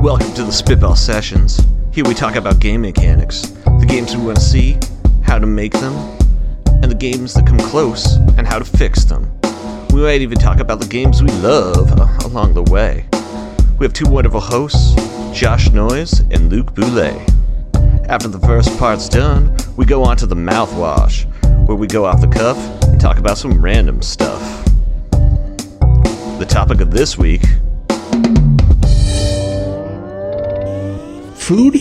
Welcome to the Spitball Sessions. Here we talk about game mechanics, the games we want to see, how to make them, and the games that come close, and how to fix them. We might even talk about the games we love along the way. We have two wonderful hosts, Josh Noyes and Luke Boulay. After the first part's done, we go on to the mouthwash, where we go off the cuff and talk about some random stuff. The topic of this week: Food?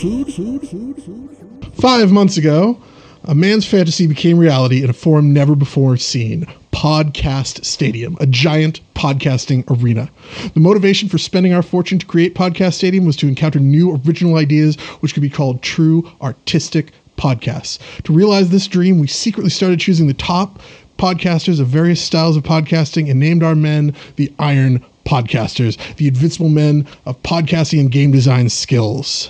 5 months ago, a man's fantasy became reality in a form never before seen. Podcast Stadium, a giant podcasting arena. The motivation for spending our fortune to create Podcast Stadium was to encounter new original ideas which could be called true artistic podcasts. To realize this dream, we secretly started choosing the top podcasters of various styles of podcasting and named our men the Iron Podcasters, the invincible men of podcasting and game design skills.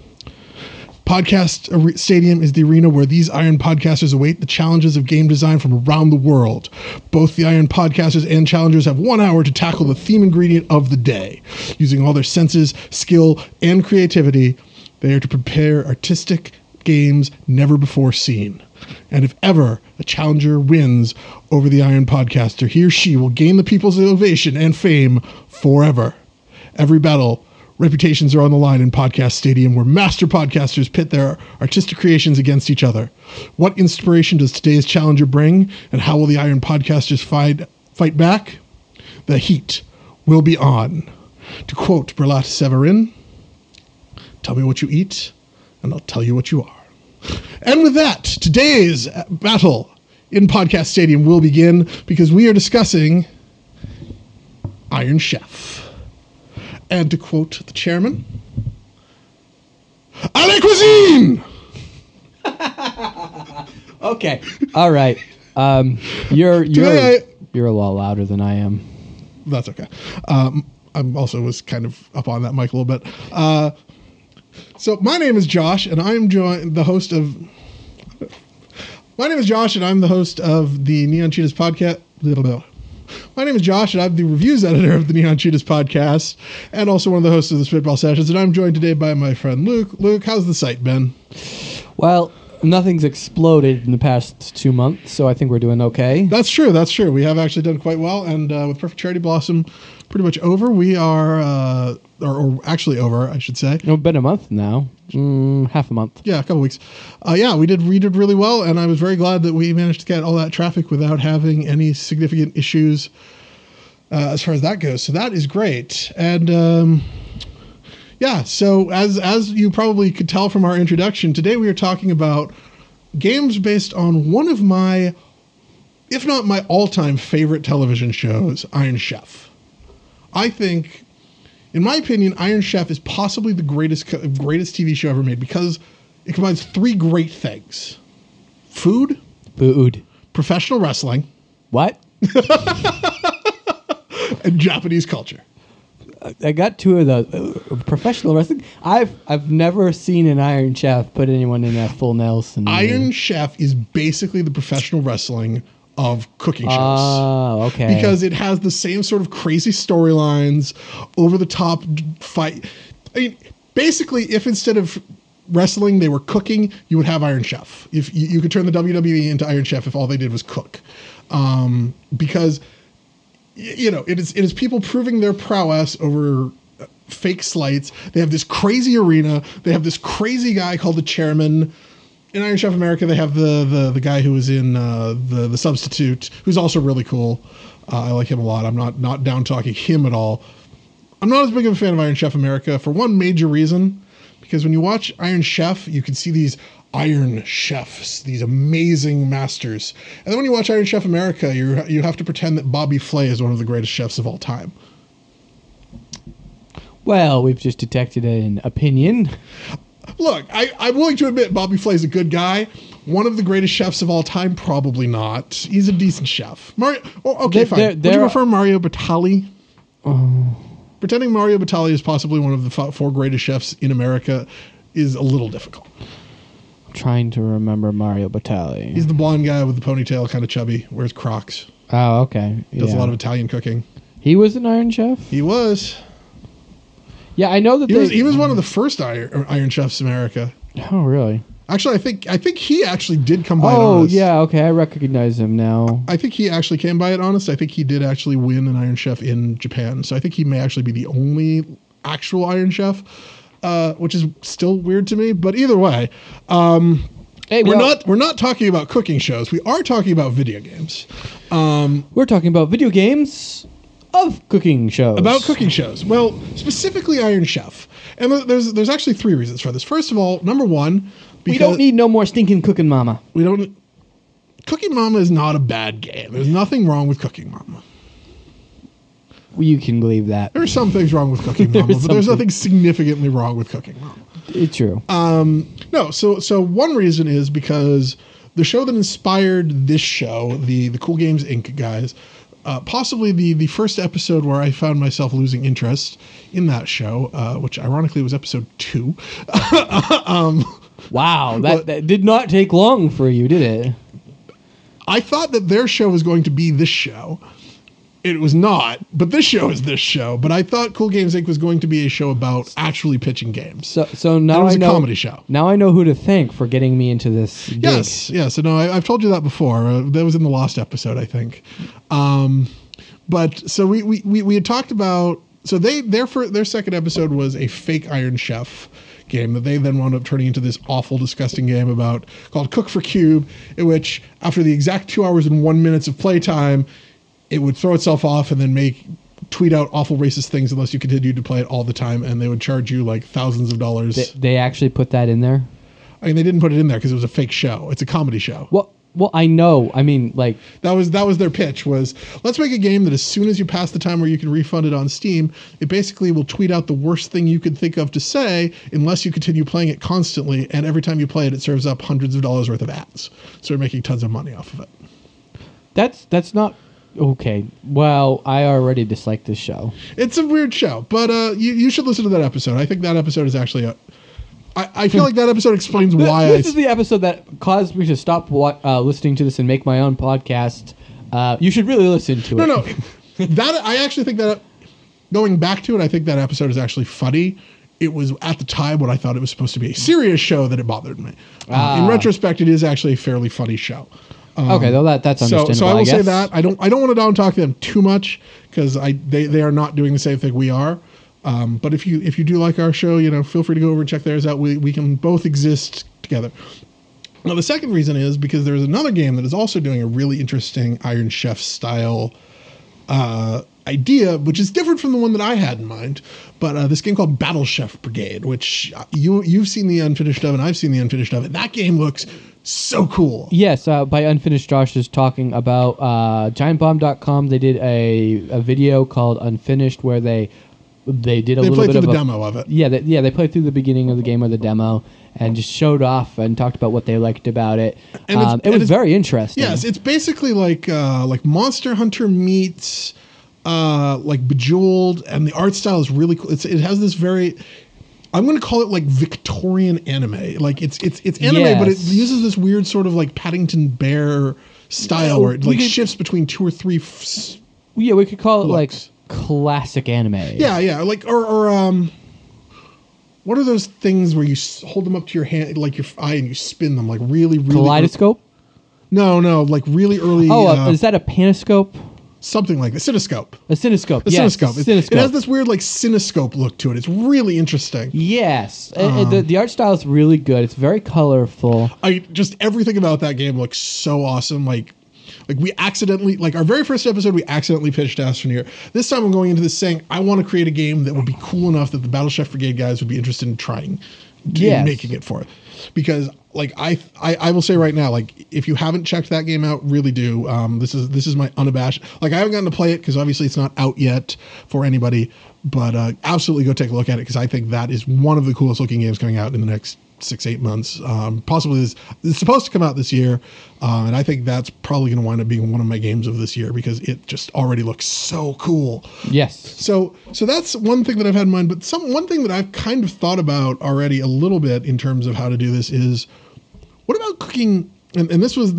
Podcast Stadium is the arena where these Iron Podcasters await the challenges of game design from around the world. Both the Iron Podcasters and challengers have 1 hour to tackle the theme ingredient of the day. Using all their senses, skill, and creativity, they are to prepare artistic games never before seen. And if ever a challenger wins over the Iron Podcaster, he or she will gain the people's ovation and fame forever. Every battle, reputations are on the line in Podcast Stadium, where master podcasters pit their artistic creations against each other. What inspiration does today's challenger bring, and how will the Iron Podcasters fight back? The heat will be on. To quote Berlat Severin, "Tell me what you eat, and I'll tell you what you are." And with that, today's battle in Podcast Stadium will begin, because we are discussing Iron Chef. And to quote the chairman, "A la cuisine!" Okay. All right. You're a lot louder than I am. That's okay. I'm also was kind of up on that mic a little bit. So my name is Josh, and I'm the host of. My name is Josh, and I'm the host of the Neon Cheetahs podcast. My name is Josh, and I'm the reviews editor of the Neon Cheetahs podcast, and also one of the hosts of the Spitball Sessions. And I'm joined today by my friend Luke. Luke, how's the site been? Well, nothing's exploded in the past 2 months, so I think we're doing okay. That's true. We have actually done quite well, and with Perfect Charity Blossom pretty much over, we are, or actually over, I should say. It's been a month now. Half a month. Yeah, a couple weeks. We did really well, and I was very glad that we managed to get all that traffic without having any significant issues as far as that goes. So that is great. And so as you probably could tell from our introduction, today we are talking about games based on one of my, if not my all-time favorite television shows, Iron Chef. I think, in my opinion, Iron Chef is possibly the greatest TV show ever made, because it combines three great things: food, professional wrestling, what? and Japanese culture. I got two of those. Professional wrestling. I've never seen an Iron Chef put anyone in that full Nelson. Iron Chef is basically the professional wrestling of cooking shows. Oh, okay. Because it has the same sort of crazy storylines, over the top fight. I mean, basically, if instead of wrestling they were cooking, you would have Iron Chef. If you could turn the WWE into Iron Chef if all they did was cook, because it is people proving their prowess over fake slights. They have this crazy arena. They have this crazy guy called the chairman. In Iron Chef America, they have the guy who was in the Substitute, who's also really cool. I like him a lot. I'm not down talking him at all. I'm not as big of a fan of Iron Chef America for one major reason, because when you watch Iron Chef, you can see these Iron Chefs, these amazing masters. And then when you watch Iron Chef America, you have to pretend that Bobby Flay is one of the greatest chefs of all time. Well, we've just detected an opinion. Look, I'm willing to admit Bobby Flay's a good guy. One of the greatest chefs of all time, probably not. He's a decent chef. Fine. Would you prefer Mario Batali? Pretending Mario Batali is possibly one of the four greatest chefs in America is a little difficult. I'm trying to remember Mario Batali. He's the blonde guy with the ponytail, kind of chubby, wears Crocs. Oh, okay. Does a lot of Italian cooking. He was an Iron Chef? He was. Yeah, I know that He was one of the first Iron Chefs in America. Oh, really? Actually, I think he actually did come by it Oh, honest. yeah, okay, I recognize him now. I think he actually came by it honest. I think he did actually win an Iron Chef in Japan. So I think he may actually be the only actual Iron Chef, which is still weird to me. But either way, Hey, we're not talking about cooking shows. We are talking about video games. We're talking about video games of cooking shows. About cooking shows. Well, specifically Iron Chef. And there's actually 3 reasons for this. First of all, number one, We don't need no more stinking Cooking Mama. Cooking Mama is not a bad game. There's nothing wrong with Cooking Mama. You can believe that. There are some things wrong with Cooking Mama, but there's nothing significantly wrong with Cooking Mama. It's true. No, so one reason is because the show that inspired this show, the Cool Games Inc. guys, possibly the first episode where I found myself losing interest in that show, which ironically was episode 2. Wow, that did not take long for you, did it? I thought that their show was going to be this show. It was not, but this show is this show. But I thought Cool Games Inc. was going to be a show about actually pitching games. So now it was I know, a comedy show. Now I know who to thank for getting me into this gig. Yes. So no, I've told you that before. That was in the Lost episode, I think. But so we had talked about. So their second episode was a fake Iron Chef game that they then wound up turning into this awful, disgusting game called Cook for Cube, in which after the exact 2 hours and 1 minute of playtime, it would throw itself off and then tweet out awful racist things unless you continued to play it all the time, and they would charge you like thousands of dollars. They actually put that in there? I mean, they didn't put it in there because it was a fake show. It's a comedy show. Well, I know. I mean, like... That was their pitch was, let's make a game that as soon as you pass the time where you can refund it on Steam, it basically will tweet out the worst thing you could think of to say unless you continue playing it constantly, and every time you play it, it serves up hundreds of dollars worth of ads. So you're making tons of money off of it. That's not... Okay. Well, I already dislike this show. It's a weird show, but you should listen to that episode. I think that episode is actually I feel like that episode explains why This is the episode that caused me to stop listening to this and make my own podcast. You should really listen to it. No. That I actually think that going back to it, I think that episode is actually funny. It was at the time when I thought it was supposed to be a serious show that it bothered me. In retrospect, it is actually a fairly funny show. Okay, though that's understandable. So I will guess. say that I don't want to down talk them too much because they are not doing the same thing we are. But if you do like our show, feel free to go over and check theirs out. We can both exist together. Now the second reason is because there's another game that is also doing a really interesting Iron Chef style idea, which is different from the one that I had in mind. But this game called Battle Chef Brigade, which you've seen the unfinished of and I've seen the unfinished of, and that game looks so cool. Yes, by Unfinished Josh is talking about GiantBomb.com. They did a video called Unfinished where they did a little bit of the demo of it. Yeah, they played through the beginning of the game or the demo and just showed off and talked about what they liked about it. And it was very interesting. Yes, it's basically like Monster Hunter meets like Bejeweled, and the art style is really cool. It has this very, I'm going to call it like Victorian anime. Like it's anime, Yes. but it uses this weird sort of like Paddington Bear style where it like shifts between 2 or 3. Yeah, we could call it looks. like classic anime. Yeah, like or what are those things where you hold them up to your hand, like your eye, and you spin them like really Kaleidoscope? No, like really early. Is that a panoscope? Something like the Cinescope. A cinescope. Yes, Cinescope. It has this weird like Cinescope look to it. It's really interesting. Yes, the art style is really good. It's very colorful. Everything about that game looks so awesome. Like we accidentally, like our very first episode, we accidentally pitched Astroneer. This time I'm going into this saying, I want to create a game that would be cool enough that the Battle Chef Brigade guys would be interested in trying, making it for it. Because like I will say right now, like if you haven't checked that game out, really do. This is my unabashed, like I haven't gotten to play it because obviously it's not out yet for anybody, but absolutely go take a look at it because I think that is one of the coolest looking games coming out in the next 6-8 months. Possibly it's supposed to come out this year, and I think that's probably going to wind up being one of my games of this year because it just already looks so cool. Yes. So that's one thing that I've had in mind, but one thing that I've kind of thought about already a little bit in terms of how to do this is, what about cooking? And this was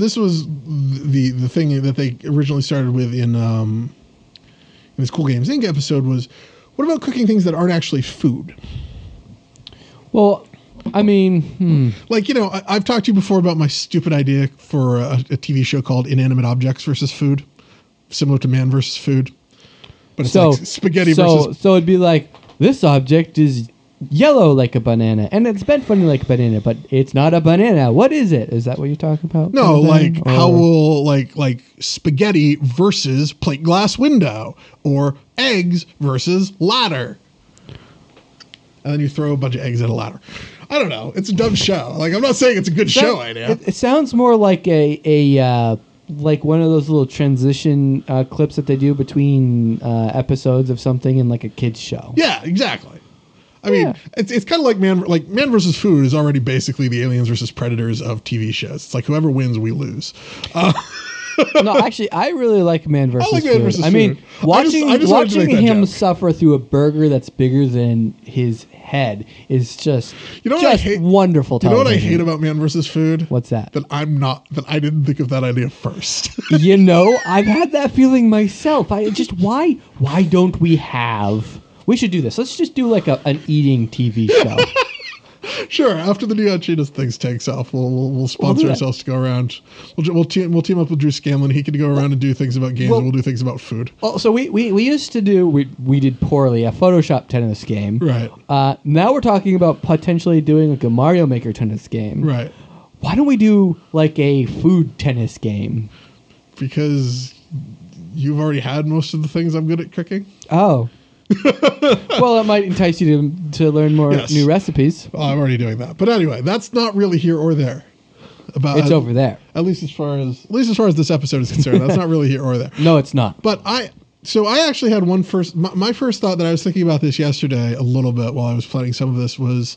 the thing that they originally started with in this Cool Games Inc. episode was, What about cooking things that aren't actually food? Well, I mean, Like, I've talked to you before about my stupid idea for a TV show called Inanimate Objects versus Food, similar to Man versus Food. But it's like spaghetti versus... So it'd be like, this object is yellow like a banana, and it's bent funny like a banana, but it's not a banana. What is it? Is that what you're talking about? No, like how will like spaghetti versus plate glass window, or eggs versus ladder. And then you throw a bunch of eggs at a ladder. I don't know. It's a dumb show. Like, I'm not saying it's a good show idea. It sounds more like a like one of those little transition clips that they do between episodes of something in like a kids show. Yeah, exactly. I mean, it's kind of like Man versus Food is already basically the Aliens versus Predators of TV shows. It's like whoever wins, we lose. No, actually, I really like Man versus like Food. Man versus I mean, Food. watching I just wanted to make that him joke. suffer through a burger that's bigger than his head is just what I hate? wonderful You know television. what I hate about Man versus Food? What's that? That I didn't think of that idea first. I've had that feeling myself. Why don't we have? We should do this. Let's just do like an eating TV show. Sure. After the Neon Cheetahs things takes off, we'll sponsor that. ourselves to go around. We'll team up with Drew Scanlon. He can go around and do things about games, and we'll do things about food. Well, so we used to do we did poorly a Photoshop tennis game. Right. Now we're talking about potentially doing like a Mario Maker tennis game. Right. Why don't we do like a food tennis game? Because you've already had most of the things I'm good at cooking. Oh. Well, it might entice you to learn more new recipes. Well, I'm already doing that. But anyway, that's not really here or there. It's over there. At least as far as this episode is concerned, that's not really here or there. No, it's not. But I actually had my first thought that I was thinking about this yesterday a little bit while I was planning some of this was,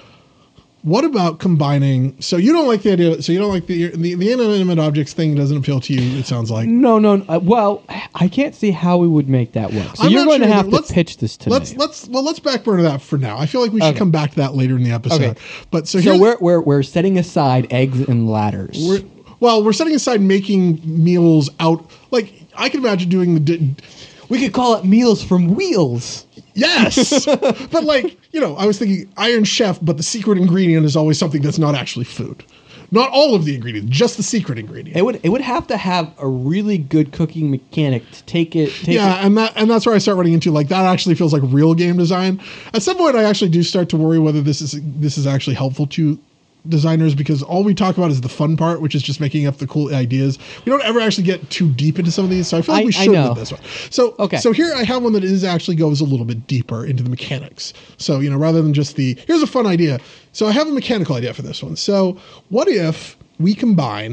what about combining? So you don't like the idea. So you don't like the inanimate objects thing. Doesn't appeal to you. It sounds like no. Well, I can't see how we would make that work. So you're going to have to pitch this to me. Let's back burner that for now. I feel like we should come back to that later in the episode. Okay. But so we're setting aside eggs and ladders. We're setting aside making meals out. Like I can imagine doing we could call it Meals from Wheels. Yes, but I was thinking Iron Chef, but the secret ingredient is always something that's not actually food. Not all of the ingredients, just the secret ingredient. It would have to have a really good cooking mechanic to take it. And that's where I start running into that actually feels like real game design. At some point, I actually do start to worry whether this is actually helpful to designers, because all we talk about is the fun part, which is just making up the cool ideas. We don't ever actually get too deep into some of these, so I feel like we should with this one. So here I have one that actually goes a little bit deeper into the mechanics. So rather than just here's a fun idea. So I have a mechanical idea for this one. So what if we combine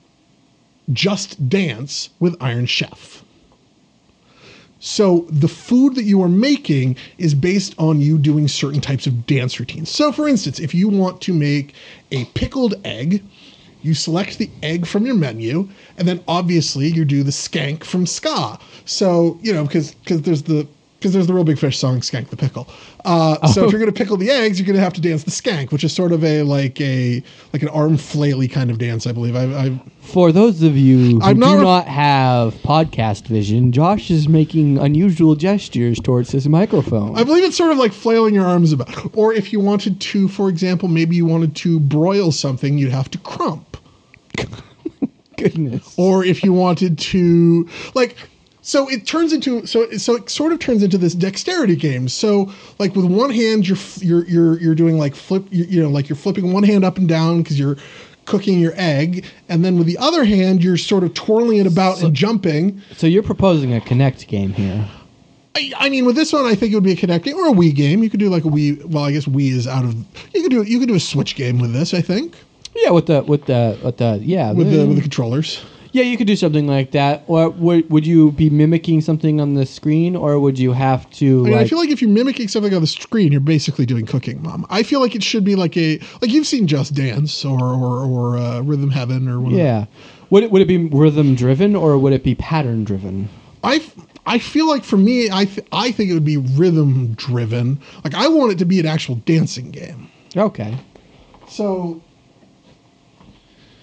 Just Dance with Iron Chef? So the food that you are making is based on you doing certain types of dance routines. So for instance, if you want to make a pickled egg, you select the egg from your menu, and then obviously you do the skank from ska. So, because there's the Real Big Fish song "Skank the Pickle." So if you're going to pickle the eggs, you're going to have to dance the skank, which is sort of like an arm flaily kind of dance, I believe. For those of you who do not have podcast vision, Josh is making unusual gestures towards his microphone. I believe it's sort of like flailing your arms about. Or if you wanted to, for example, maybe you wanted to broil something, you'd have to crump. Goodness. Or if you wanted to, so it sort of turns into this dexterity game. So with one hand you're doing flip, you're flipping one hand up and down because you're cooking your egg, and then with the other hand you're sort of twirling it about and jumping. So you're proposing a Kinect game here. I mean, with this one, I think it would be a Kinect game or a Wii game. You could do like a Wii. Well, I guess Wii is out of. You could do a Switch game with this. I think. Yeah, with the controllers. Yeah, you could do something like that. Or would you be mimicking something on the screen, or would you have to? I feel like if you're mimicking something on the screen, you're basically doing Cooking Mom. I feel like it should be like you've seen Just Dance or Rhythm Heaven or whatever. Yeah. Would it be rhythm driven or would it be pattern driven? I feel like for me, I think it would be rhythm driven. I want it to be an actual dancing game. Okay. So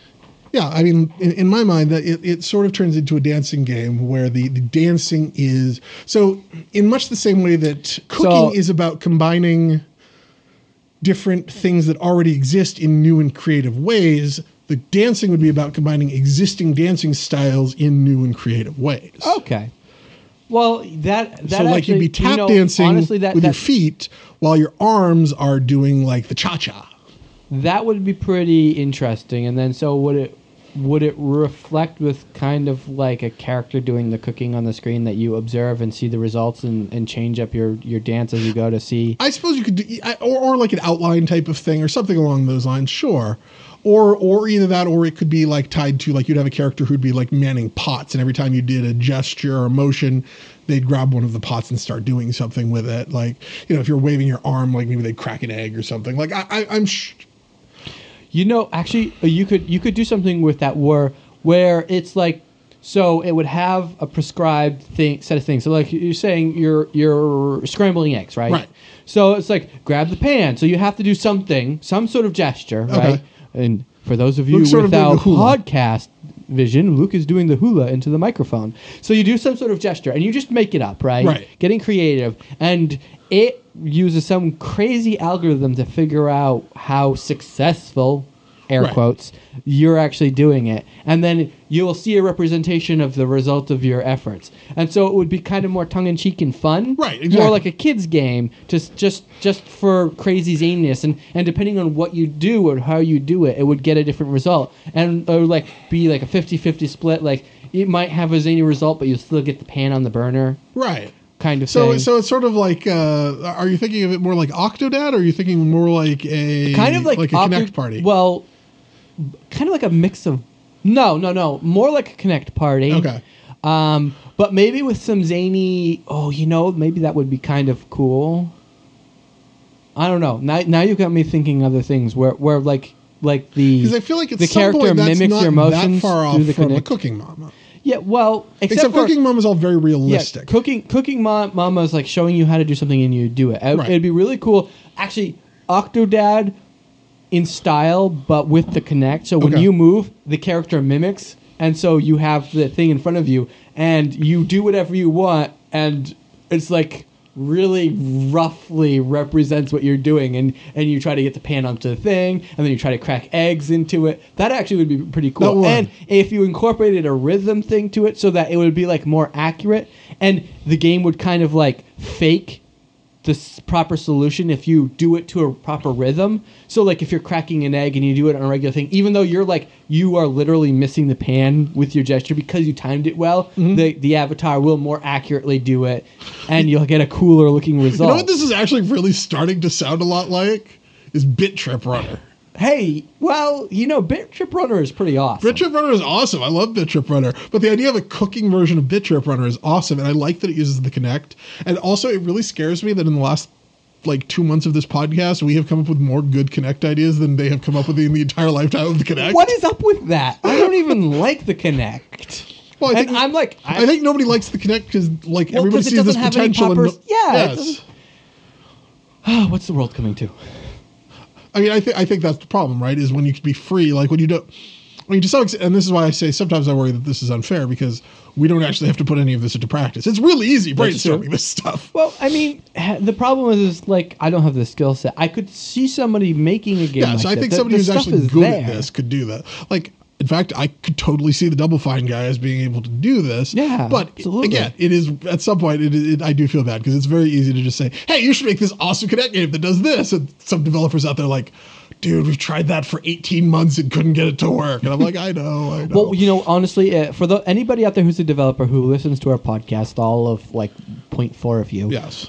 Yeah, I mean, in my mind, that it sort of turns into a dancing game where the dancing is so in much the same way that cooking is about combining different things that already exist in new and creative ways. The dancing would be about combining existing dancing styles in new and creative ways. Okay. Well, that so like actually, you'd be tap dancing honestly, with your feet while your arms are doing like the cha-cha. That would be pretty interesting. And then so would it reflect with kind of like a character doing the cooking on the screen that you observe and see the results and change up your dance as you go to see? I suppose you could do, or like an outline type of thing or something along those lines, sure. Or either that, or it could be like tied to like you'd have a character who'd be like manning pots, and every time you did a gesture or a motion, they'd grab one of the pots and start doing something with it. Like, you know, if you're waving your arm, like maybe they'd crack an egg or something. Like I'm. You know, actually, you could do something with that where it's like, so it would have a prescribed set of things. So like you're saying, you're scrambling eggs, right? Right. So it's like grab the pan. So you have to do something, some sort of gesture, right? Okay. And for those of you without podcast vision, Luke is doing the hula into the microphone. So you do some sort of gesture, and you just make it up, right? Right. Getting creative, and it uses some crazy algorithm to figure out how successful, air right. quotes, you're actually doing it. And then you will see a representation of the result of your efforts. And so it would be kind of more tongue-in-cheek and fun. Right, exactly. More like a kid's game, just for crazy zaniness. And depending on what you do or how you do it, it would get a different result. And it would like be like a 50-50 split. Like, it might have a zany result, but you still get the pan on the burner. Right. Kind of thing. thing. So it's sort of like, are you thinking of it more like Octodad, or are you thinking more like a Connect party? Well, kind of like a mix of no, more like a Connect party. Okay. But maybe with some zany. Oh, maybe that would be kind of cool. I don't know. Now you got me thinking other things where like the because I feel like the character mimics your emotions that far off through the from Connect. a Cooking Mama. Yeah, well, except Cooking Mama is all very realistic. Yeah, Cooking Mama is like showing you how to do something and you do it. Right. It'd be really cool. Actually, Octodad in style, but with the Connect. So when you move, the character mimics, and so you have the thing in front of you, and you do whatever you want, and it's like really roughly represents what you're doing, and you try to get the pan onto the thing, and then you try to crack eggs into it. That actually would be pretty cool. And if you incorporated a rhythm thing to it so that it would be like more accurate, and the game would kind of like fake the proper solution if you do it to a proper rhythm. So like if you're cracking an egg and you do it on a regular thing, even though you are literally missing the pan with your gesture because you timed it well, the avatar will more accurately do it, and you'll get a cooler looking result. You know what this is actually really starting to sound a lot like? Is Bit Trip Runner. Hey, well, Bit Trip Runner is pretty awesome. Bit Trip Runner is awesome. I love Bit Trip Runner. But the idea of a cooking version of Bit Trip Runner is awesome, and I like that it uses the Connect. And also, it really scares me that in the last 2 months of this podcast, we have come up with more good Connect ideas than they have come up with in the entire lifetime of the Connect. What is up with that? I don't even like the Connect. Well, I think nobody likes the Connect because everybody sees this potential. Yes. What's the world coming to? I mean, I think that's the problem, right? Is when you can be free, like when you don't. I mean, to some extent, and this is why I say sometimes I worry that this is unfair because we don't actually have to put any of this into practice. It's really easy brainstorming this stuff. Well, I mean, the problem is like I don't have the skill set. I could see somebody making a game. Yeah, so I think somebody who's actually good at this could do that. Like, in fact, I could totally see the Double Fine guy as being able to do this. Yeah, but absolutely. Again, it is at some point. I do feel bad because it's very easy to just say, "Hey, you should make this awesome Connect game that does this." And some developers out there are like, "Dude, we've tried that for 18 months and couldn't get it to work." And I'm like, I know. Well, honestly, for anybody out there who's a developer who listens to our podcast, all of 0.4 of you, yes.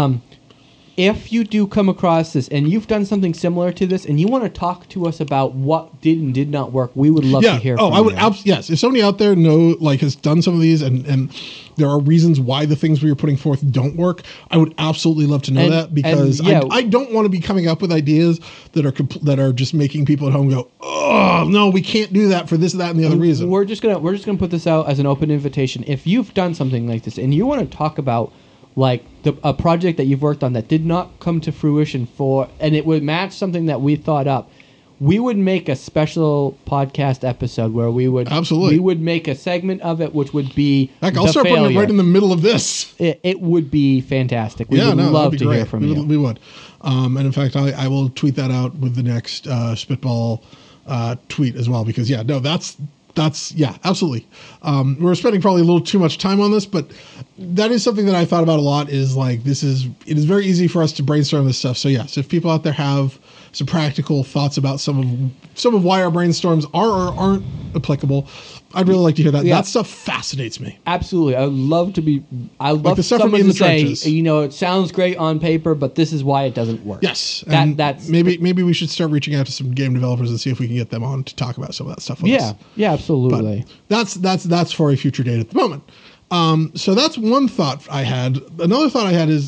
If you do come across this and you've done something similar to this and you want to talk to us about what did and did not work, we would love to hear from you. I would yes. If somebody out there has done some of these and there are reasons why the things we are putting forth don't work, I would absolutely love to know that because I don't want to be coming up with ideas that are just making people at home go, "Oh, no, we can't do that for this, that, and the other reason." We're just gonna put this out as an open invitation. If you've done something like this and you want to talk about a project that you've worked on that did not come to fruition and it would match something that we thought up, we would make a special podcast episode where we would Absolutely. we would make a segment of it, which would be Heck, I'll the start putting it failure. right in the middle of this. It would be fantastic. We Yeah, would no, love that'd be to great. hear from you. We would. And in fact, I will tweet that out with the next Spitball tweet as well, because yeah, absolutely. We're spending probably a little too much time on this, but that is something that I thought about a lot. Is like it is very easy for us to brainstorm this stuff. So yes, if people out there have some practical thoughts about some of why our brainstorms are or aren't applicable, I'd really like to hear that. Yeah. That stuff fascinates me. Absolutely, I love the stuff from someone in to the say, trenches. it sounds great on paper, but this is why it doesn't work. Yes, That- and that's maybe we should start reaching out to some game developers and see if we can get them on to talk about some of that stuff with us. Yeah, absolutely. But that's for a future date at the moment. So that's one thought I had. Another thought I had is,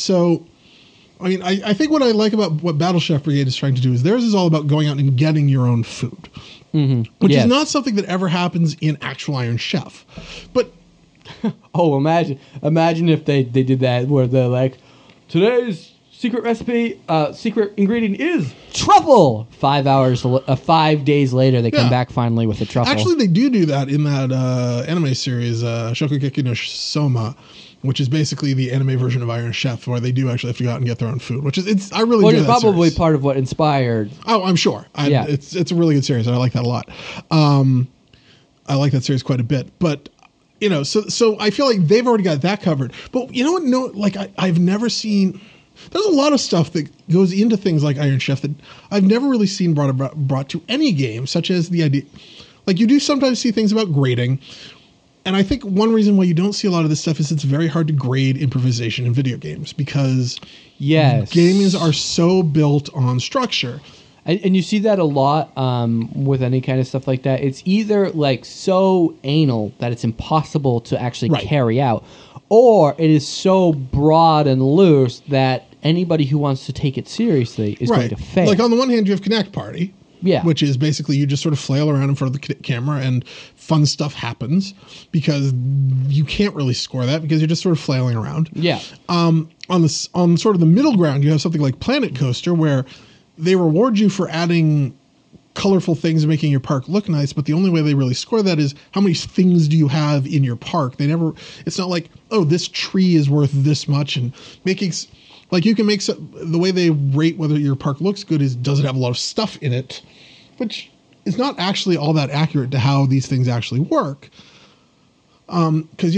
I think what I like about what Battle Chef Brigade is trying to do is theirs is all about going out and getting your own food, which Yes. is not something that ever happens in actual Iron Chef. But Oh, imagine if they did that where they're like, today's secret recipe, secret ingredient is truffle. 5 days later, they come Yeah. back finally with a truffle. actually, they do that in that anime series, Shokugeki no Soma, which is basically the anime version of Iron Chef, where they do actually have to go out and get their own food, which is I really which enjoy is that probably series. part of what inspired. Oh, I'm sure. Yeah. It's a really good series, and I like that a lot. I like that series quite a bit. But, so I feel like they've already got that covered. But you know what? No, like I've never seen... There's a lot of stuff that goes into things like Iron Chef that I've never really seen brought to any game, such as the idea... Like, you do sometimes see things about grading, and I think one reason why you don't see a lot of this stuff is it's very hard to grade improvisation in video games, because Yes. games are so built on structure. And you see that a lot with any kind of stuff like that. It's either like so anal that it's impossible to actually Right. carry out, or it is so broad and loose that anybody who wants to take it seriously is going to fail. Like on the one hand, you have Connect Party, Yeah. which is basically you just sort of flail around in front of the camera and fun stuff happens because you can't really score that because you're just sort of flailing around. Yeah. On sort of the middle ground, you have something like Planet Coaster where they reward you for adding colorful things and making your park look nice, but the only way they really score that is how many things do you have in your park. It's not like, oh, this tree is worth this much, and making like you can make the way they rate whether your park looks good is does it have a lot of stuff in it, which is not actually all that accurate to how these things actually work. Because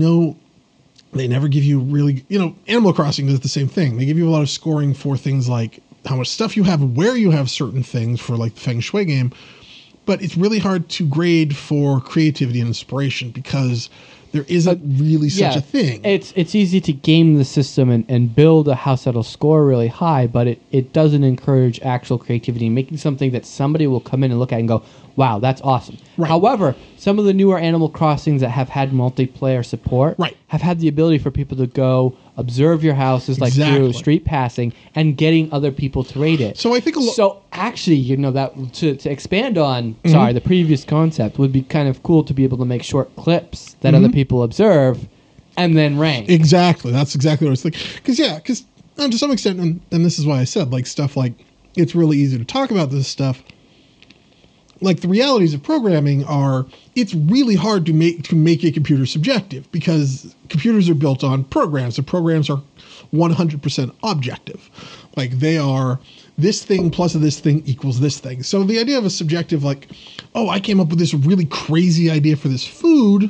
they never give you really, Animal Crossing does the same thing. They give you a lot of scoring for things like how much stuff you have, where you have certain things for like the Feng Shui game, but it's really hard to grade for creativity and inspiration because there isn't really such a thing. It's easy to game the system and build a house that'll score really high, but it doesn't encourage actual creativity, making something that somebody will come in and look at and go, wow, that's awesome. Right. However, some of the newer Animal Crossings that have had multiplayer support have had the ability for people to go observe your houses like through street passing and getting other people to rate it. So I think so actually, that to expand on the previous concept would be kind of cool to be able to make short clips that other people observe and then rank. Exactly. That's exactly what I was thinking. Because to some extent, and this is why I said like stuff like it's really easy to talk about this stuff. Like the realities of programming it's really hard to make a computer subjective because computers are built on programs. The programs are 100% objective. Like they are this thing plus this thing equals this thing. So the idea of a subjective, like, oh, I came up with this really crazy idea for this food,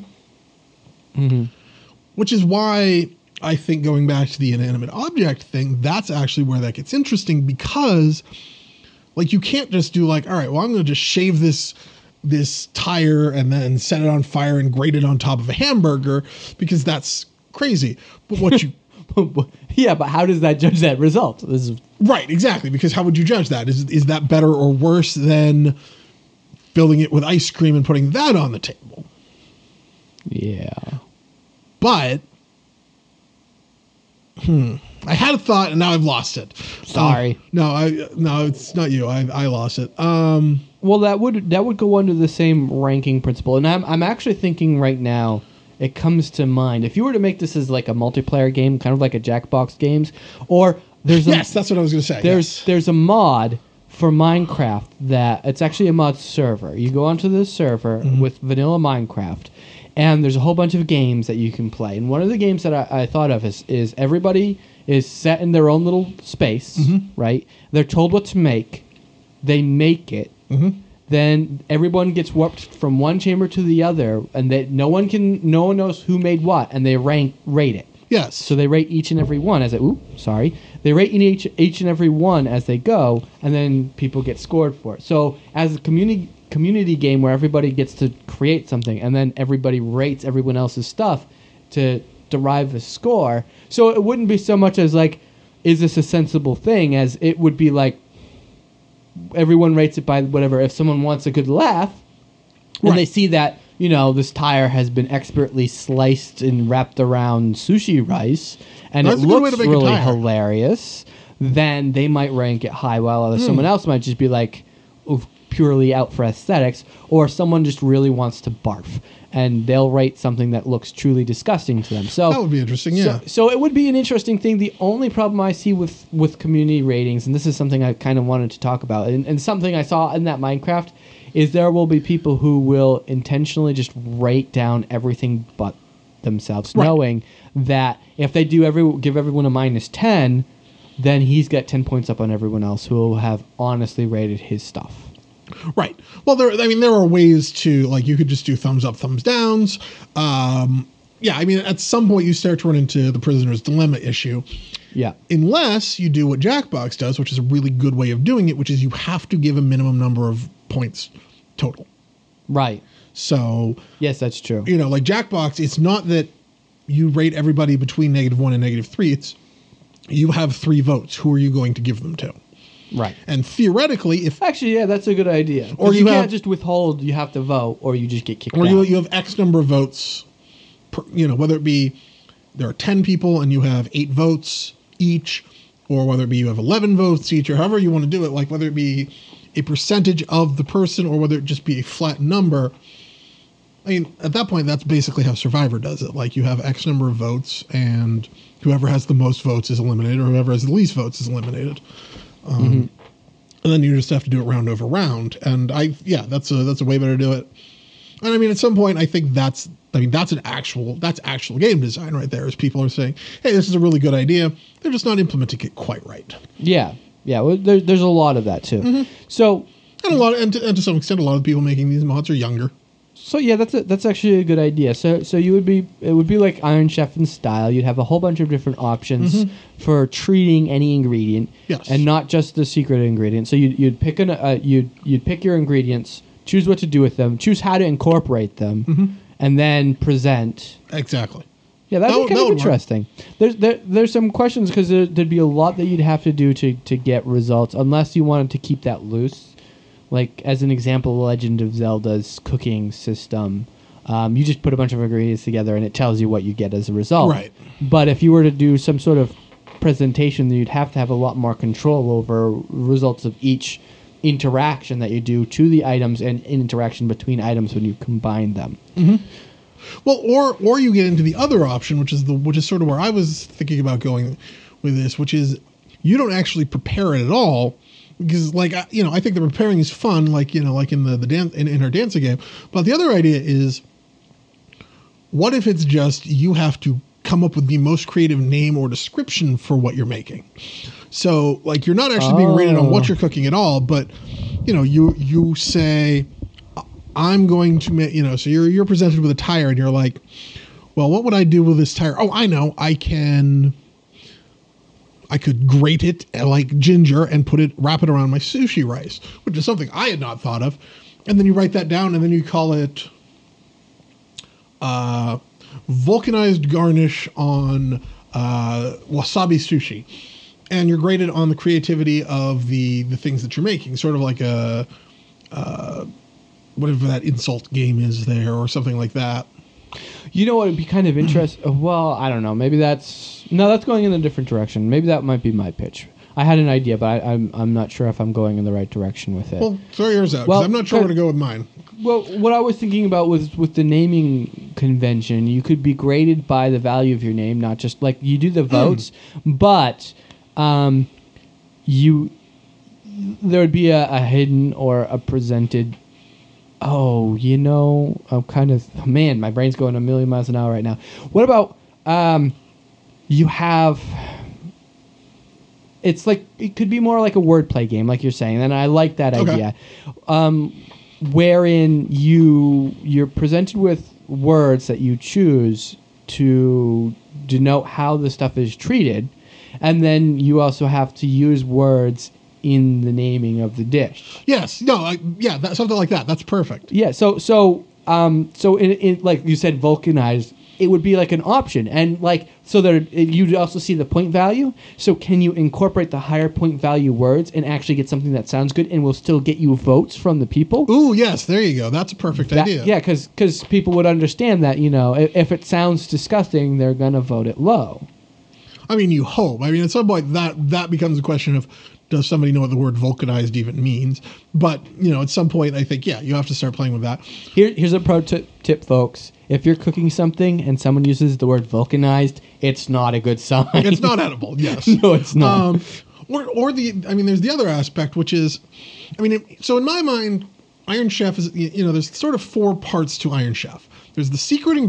which is why I think going back to the inanimate object thing, that's actually where that gets interesting because like you can't just do like, all right, well, I'm going to just shave this tire and then set it on fire and grate it on top of a hamburger because that's crazy. But what you... Yeah, but how does that judge that result? This is right, exactly. Because how would you judge that? Is that better or worse than filling it with ice cream and putting that on the table? Yeah. But... I had a thought and now I've lost it. Sorry. No, it's not you. I lost it. Well, that would go under the same ranking principle, and I'm actually thinking right now. It comes to mind if you were to make this as like a multiplayer game, kind of like a Jackbox games, or that's what I was going to say. There's a mod for Minecraft that it's actually a mod server. You go onto this server with vanilla Minecraft, and there's a whole bunch of games that you can play. And one of the games that I thought of is everybody is set in their own little space, right? They're told what to make. They make it. Then everyone gets warped from one chamber to the other, and no one knows who made what, and they rate it. Yes. So they rate each and every one as they rate each and every one as they go, and then people get scored for it. So as a community game where everybody gets to create something, and then everybody rates everyone else's stuff to derive a score. So it wouldn't be so much as like, is this a sensible thing, as it would be like everyone rates it by whatever. If someone wants a good laugh, and they see that, this tire has been expertly sliced and wrapped around sushi rice, and it looks really hilarious, then they might rank it high, while someone else might just be like, purely out for aesthetics, or someone just really wants to barf, and they'll rate something that looks truly disgusting to them. So that would be interesting, yeah. So it would be an interesting thing. The only problem I see with community ratings, and this is something I kind of wanted to talk about, and something I saw in that Minecraft, is there will be people who will intentionally just rate down everything but themselves, knowing that if they give everyone a -10, then he's got 10 points up on everyone else who will have honestly rated his stuff. Right. Well, there are ways to, like, you could just do thumbs up, thumbs downs. At some point you start to run into the prisoner's dilemma issue. Yeah. Unless you do what Jackbox does, which is a really good way of doing it, which is you have to give a minimum number of points total. Right. So... Yes, that's true. Like Jackbox, it's not that you rate everybody between -1 and -3. It's you have 3 votes. Who are you going to give them to? Right. And theoretically, if... Actually, yeah, that's a good idea. Or you can't just withhold, you have to vote, or you just get kicked out. Or you have X number of votes, whether it be there are 10 people and you have 8 votes each, or whether it be you have 11 votes each, or however you want to do it, like whether it be a percentage of the person or whether it just be a flat number. I mean, at that point, that's basically how Survivor does it. Like, you have X number of votes, and whoever has the most votes is eliminated, or whoever has the least votes is eliminated. And then you just have to do it round over round. And that's a way better to do it. And I mean, at some point, I think that's actual game design right there. As people are saying, hey, this is a really good idea. They're just not implementing it quite right. Yeah. Yeah. Well, there's a lot of that too. So, and to some extent, a lot of the people making these mods are younger. So yeah, that's actually a good idea. So it would be like Iron Chef in style. You'd have a whole bunch of different options for treating any ingredient, and not just the secret ingredient. So you'd pick you'd pick your ingredients, choose what to do with them, choose how to incorporate them, and then present. Exactly. Yeah, that'd be kind of interesting. There's some questions because there'd be a lot that you'd have to do to get results, unless you wanted to keep that loose. Like, as an example, Legend of Zelda's cooking system, you just put a bunch of ingredients together and it tells you what you get as a result. Right. But if you were to do some sort of presentation, then you'd have to have a lot more control over results of each interaction that you do to the items and interaction between items when you combine them. Well, or you get into the other option, which is sort of where I was thinking about going with this, which is you don't actually prepare it at all. Because, like, I think the preparing is fun, like in the dance in our dancing game. But the other idea is, what if it's just you have to come up with the most creative name or description for what you're making? So, like, you're not actually being rated on what you're cooking at all, but you say, I'm going to make, so you're presented with a tire and you're like, well, what would I do with this tire? Oh, I know, I could grate it like ginger and wrap it around my sushi rice, which is something I had not thought of. And then you write that down and then you call it vulcanized garnish on wasabi sushi. And you're graded on the creativity of the things that you're making, sort of like a whatever that insult game is there or something like that. You know what would be kind of interesting? Well, I don't know. Maybe that's going in a different direction. Maybe that might be my pitch. I had an idea, but I'm not sure if I'm going in the right direction with it. Well, throw yours out, because I'm not sure where to go with mine. Well, what I was thinking about was with the naming convention, you could be graded by the value of your name, not just like you do the votes, but you there would be a hidden or a presented. Oh, I'm kind of man. My brain's going a million miles an hour right now. What about you have? It's like it could be more like a wordplay game, like you're saying, and I like that idea. Wherein you're presented with words that you choose to denote how the stuff is treated, and then you also have to use words in the naming of the dish. Yes. No. Something like that. That's perfect. Yeah. So in like you said, vulcanized. It would be like an option, and like so that you'd also see the point value. So can you incorporate the higher point value words and actually get something that sounds good and will still get you votes from the people? Ooh, yes, there you go. That's a perfect idea. Yeah, because people would understand that if it sounds disgusting, they're gonna vote it low. I mean, you hope. I mean, at some point that becomes a question of, does somebody know what the word vulcanized even means? But, at some point, I think, you have to start playing with that. Here's a pro tip, folks. If you're cooking something and someone uses the word vulcanized, it's not a good sign. It's not edible, yes. No, it's not. There's the other aspect, which is, so in my mind, Iron Chef is, there's sort of 4 parts to Iron Chef. There's the secret,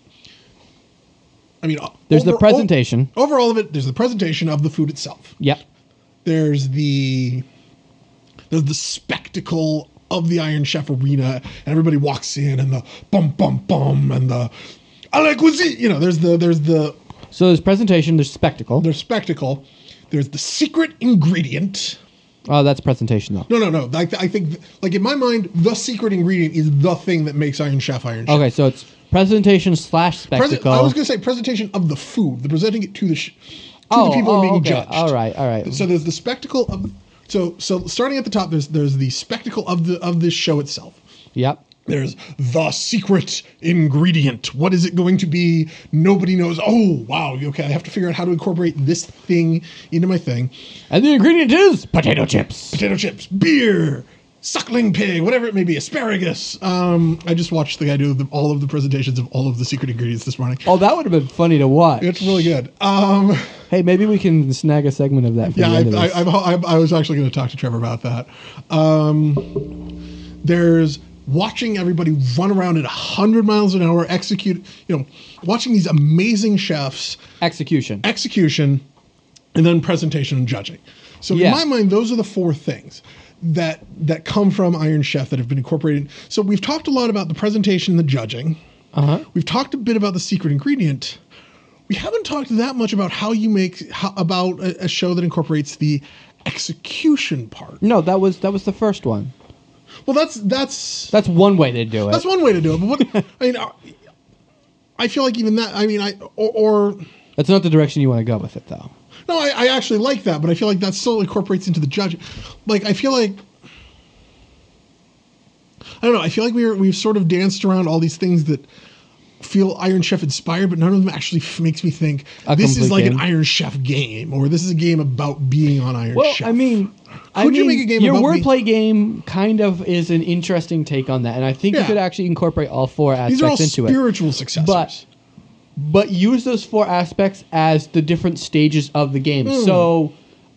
there's the presentation. Over all of it, there's the presentation of the food itself. Yep. There's the spectacle of the Iron Chef arena, and everybody walks in, and the bum bum bum, and the à la cuisine. There's the. So there's presentation. There's spectacle. There's spectacle. There's the secret ingredient. Oh, that's presentation though. No. I think, in my mind, the secret ingredient is the thing that makes Iron Chef Iron Chef. Okay, so it's presentation / spectacle. I was going to say presentation of the food, the presenting it to the people who are being judged. All right. So there's the spectacle of. So starting at the top, there's the spectacle of this show itself. Yep. There's the secret ingredient. What is it going to be? Nobody knows. Oh, wow. Okay, I have to figure out how to incorporate this thing into my thing. And the ingredient is potato chips. Potato chips, beer, suckling pig, whatever it may be, asparagus. I just watched the guy do all of the presentations of all of the secret ingredients this morning. Oh, that would have been funny to watch. It's really good. Hey, maybe we can snag a segment of that. I was actually going to talk to Trevor about that. There's watching everybody run around at 100 miles an hour, execute, watching these amazing chefs. Execution, and then presentation and judging. So in my mind, those are the 4 things that come from Iron Chef that have been incorporated. So we've talked a lot about the presentation and the judging. We've talked a bit about the secret ingredient. We haven't talked that much about how you make about a show that incorporates the execution part. No, that was the first one. Well, that's one way to do it. That's one way to do it. But what I feel like even that. That's not the direction you want to go with it, though. No, I actually like that, but I feel like that still incorporates into the judge. I feel like I don't know. I feel like we've sort of danced around all these things that feel Iron Chef inspired, but none of them actually makes me think this is like an Iron Chef game, or this is a game about being on Iron Chef. Well, Could you make a game? Your wordplay game kind of is an interesting take on that, and I think you could actually incorporate all 4 aspects into it. These are all spiritual successors. But use those 4 aspects as the different stages of the game. So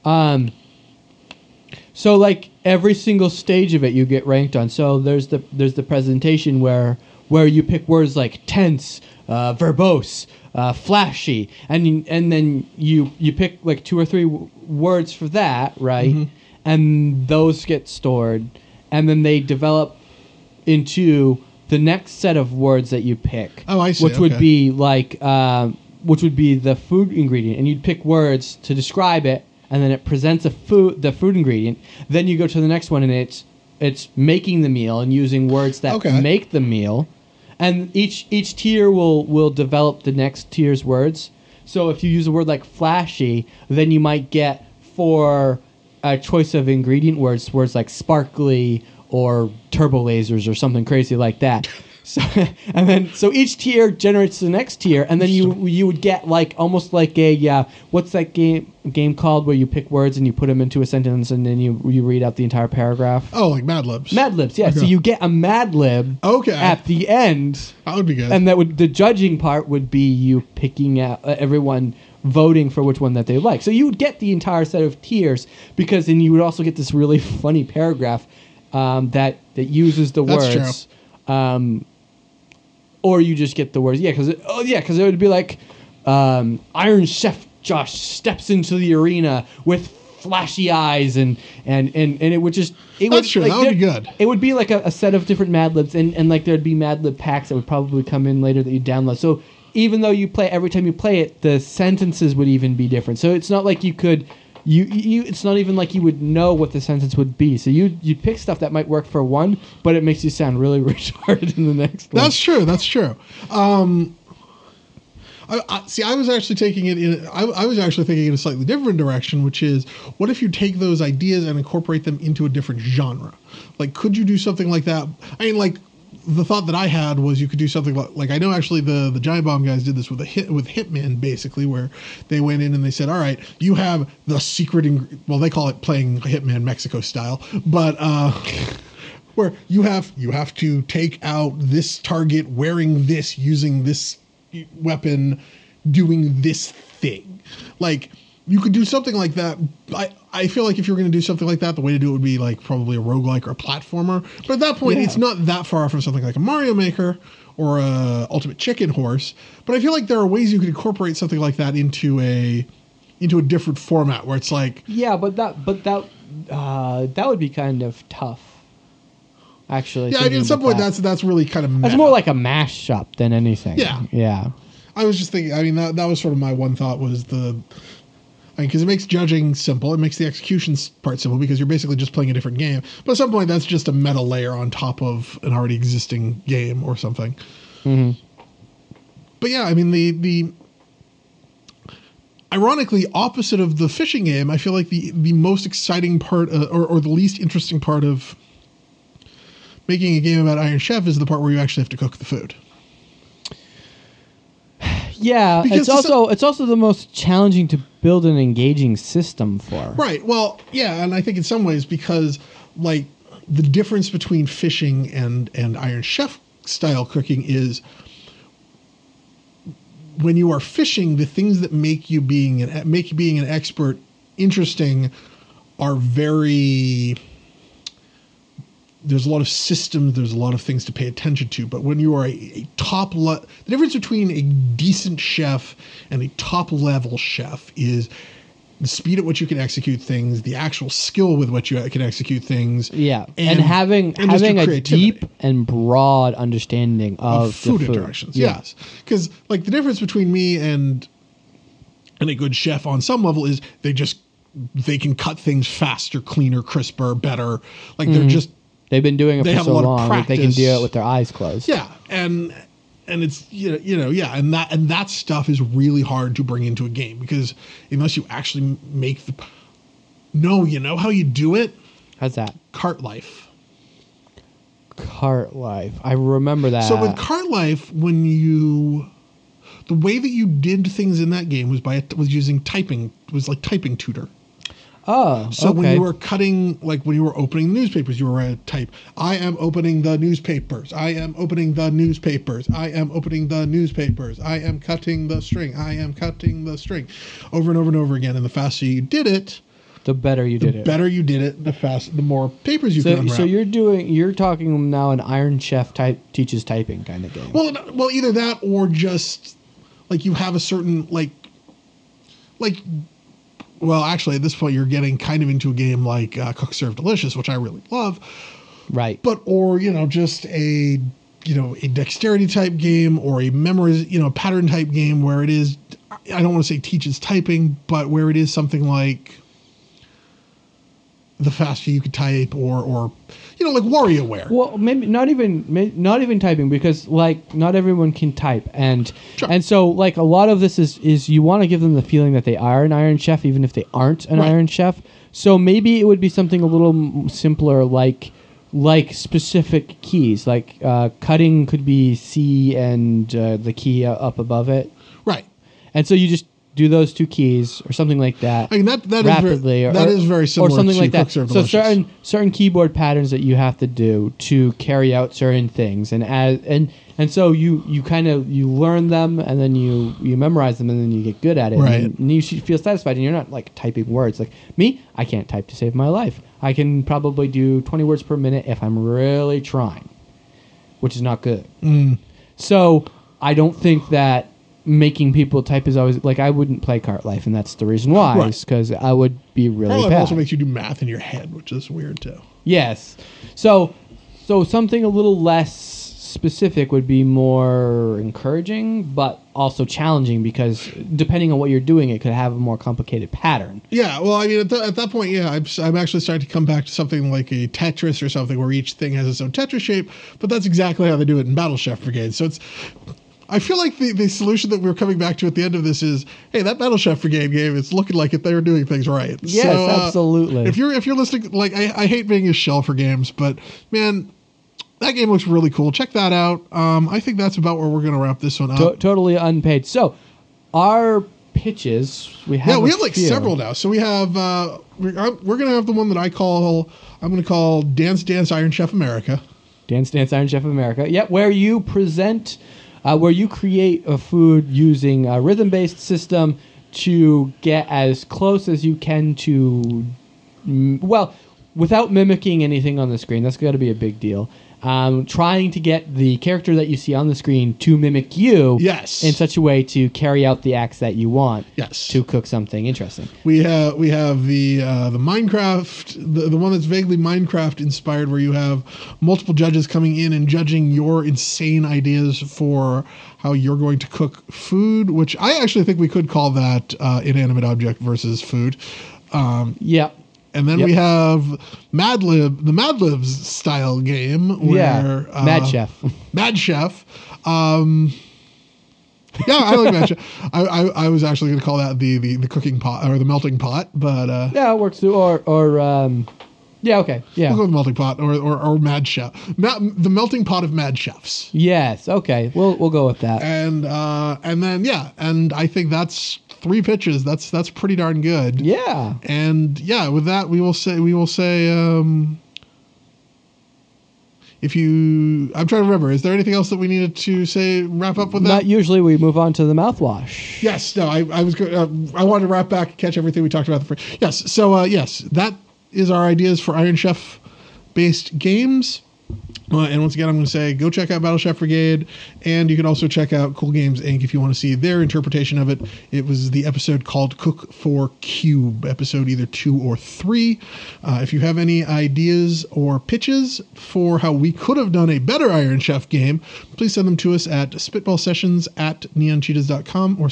like every single stage of it, you get ranked on. So there's the presentation where you pick words like tense, verbose, flashy, and then you pick like 2 or 3 words for that, right? Mm-hmm. And those get stored, and then they develop into the next set of words that you pick. Oh, I see. Which would be like, which would be the food ingredient, and you'd pick words to describe it, and then it presents the food ingredient. Then you go to the next one, and it's making the meal and using words that make the meal, and each tier will develop the next tier's words. So if you use a word like flashy, then you might get for a choice of ingredient words like sparkly or turbo lasers or something crazy like that. So each tier generates the next tier, and then you would get like almost like a what's that game called where you pick words and you put them into a sentence and then you read out the entire paragraph? Oh, like Mad Libs. Mad Libs, yeah. Okay. So you get a Mad Lib at the end. That would be good. And the judging part would be you picking out everyone voting for which one that they like. So you would get the entire set of tiers because then you would also get this really funny paragraph that uses the That's words. Or you just get the words. Yeah, because it would be like Iron Chef Josh steps into the arena with flashy eyes and it would just That's true. That would be good. It would be like a set of different Mad Libs and like there'd be Mad Lib packs that would probably come in later that you download. So even though every time you play it, the sentences would even be different. So it's not like you could it's not even like you would know what the sentence would be. So you'd pick stuff that might work for one, but it makes you sound really retarded in the next one. That's true. I was actually taking it in. I was actually thinking in a slightly different direction, which is, what if you take those ideas and incorporate them into a different genre? Like, could you do something like that? I mean, like, the thought that I had was you could do something like I know actually the Giant Bomb guys did this with Hitman, basically, where they went in and they said, all right, you have the secret. Well, they call it playing Hitman Mexico style, but. Where you have to take out this target wearing this, using this weapon, doing this thing. Like, you could do something like that. I feel like if you're going to do something like that, the way to do it would be like probably a roguelike or a platformer. But at that point, It's not that far from something like a Mario Maker or a Ultimate Chicken Horse. But I feel like there are ways you could incorporate something like that into a different format where it's like, but that would be kind of tough. Actually, yeah, I mean, at some point that's really kind of meta. That's more like a mash shop than anything. Yeah. I was just thinking. I mean, that was sort of my one thought was because it makes judging simple. It makes the execution part simple because you're basically just playing a different game. But at some point, that's just a meta layer on top of an already existing game or something. Mm-hmm. But yeah, I mean, the ironically opposite of the fishing game, I feel like the most exciting part or the least interesting part of making a game about Iron Chef is the part where you actually have to cook the food. Yeah, because it's also the most challenging to build an engaging system for. Right. Well, yeah, and I think in some ways because like the difference between fishing and Iron Chef style cooking is when you are fishing, the things that make being an expert interesting are very. There's a lot of systems, there's a lot of things to pay attention to. But when you are the difference between a decent chef and a top level chef is the speed at which you can execute things, the actual skill with which you can execute things. Yeah. And having a deep and broad understanding of food interactions. Yeah. Yes. Because like the difference between me and a good chef on some level is they can cut things faster, cleaner, crisper, better. Like they're just. They've been doing it for so long that they can do it with their eyes closed. Yeah, and it's and that stuff is really hard to bring into a game because unless you actually make you know how you do it? How's that? Cart Life. Cart Life. I remember that. So with Cart Life, the way that you did things in that game was using typing. It was like typing tutor. Oh, so when you were cutting, like when you were opening newspapers, you were type, I am opening the newspapers. I am opening the newspapers. I am opening the newspapers. I am cutting the string. I am cutting the string. Over and over and over again. And the faster you did it, the better you did it. The better you did it, the more papers you can unwrap. So you're talking now an Iron Chef teaches typing kind of game. Well, either that or just like you have a certain like. Well, actually, at this point, you're getting kind of into a game like Cook Serve Delicious, which I really love. Right. But, or, just a dexterity type game or a pattern type game where it is, I don't want to say teaches typing, but where it is something like the faster you could type or like WarioWare. Well, maybe not even typing because like not everyone can type and sure. And so like a lot of this is you want to give them the feeling that they are an Iron Chef even if they aren't an Iron Chef. So maybe it would be something a little simpler like specific keys like cutting could be C and the key up above it. Right. And so you just do those 2 keys or something like that. I mean, that rapidly, is very similar or something to like that. Quick Serve So Delicious. certain keyboard patterns that you have to do to carry out certain things, and so you learn them, and then you memorize them, and then you get good at it, Right. and you should feel satisfied, and you're not like typing words. Like me, I can't type to save my life. I can probably do 20 words per minute if I'm really trying, which is not good. So I don't think that making people type is always like, I wouldn't play Cart Life, and that's the reason why, Right. because I would be really Probably bad. also makes you do math in your head, which is weird too. Yes. So something a little less specific would be more encouraging, but also challenging, because depending on what you're doing, it could have a more complicated pattern. Yeah, well, I mean, at that point, yeah, I'm actually starting to come back to something like a Tetris or something where each thing has its own Tetris shape, but that's exactly how they do it in Battle Chef Brigade. So I feel like the solution that we're coming back to at the end of this is, hey, that Battle Chef Brigade game, it's looking like they're doing things right. Yes, So, absolutely. If you're listening, like, I hate being a shell for games, but man, that game looks really cool. Check that out. I think that's about where we're going to wrap this one up. Totally unpaid. So our pitches, we have we a have like few. several now. So we have we're going to have the one that I'm going to call Dance Dance Iron Chef America. Dance Dance Iron Chef America. Yep, where you present, where you create a food using a rhythm-based system to get as close as you can to, without mimicking anything on the screen. That's got to be a big deal. Trying to get the character that you see on the screen to mimic you, Yes. in such a way to carry out the acts that you want, Yes. to cook something interesting. We have the Minecraft, the one that's vaguely Minecraft inspired, where you have multiple judges coming in and judging your insane ideas for how you're going to cook food, which I actually think we could call that inanimate object versus food. Yep. And then we have Mad Libs style game where Mad Chef. Mad Chef. Yeah, I like Mad Chef. I was actually going to call that the cooking pot or the melting pot, but Yeah, it works too. Yeah, okay. Yeah. we'll go with melting pot or Mad Chef. The melting pot of Mad Chefs. Yes. Okay. We'll go with that. And then and I think that's 3 pitches. That's pretty darn good. Yeah. And yeah, with that we will say if you, I'm trying to remember, is there anything else that we needed to say, wrap up with that? Not usually. We move on to the mouthwash. Yes, no, I wanted to wrap back, catch everything we talked about. Yes, so yes, that is our ideas for Iron Chef based games. And once again, I'm going to say, go check out Battle Chef Brigade, and you can also check out Cool Games Inc. if you want to see their interpretation of it. It was the episode called Cook for Cube, episode either 2 or 3. If you have any ideas or pitches for how we could have done a better Iron Chef game, please send them to us at spitballsessions@neoncheetahs.com or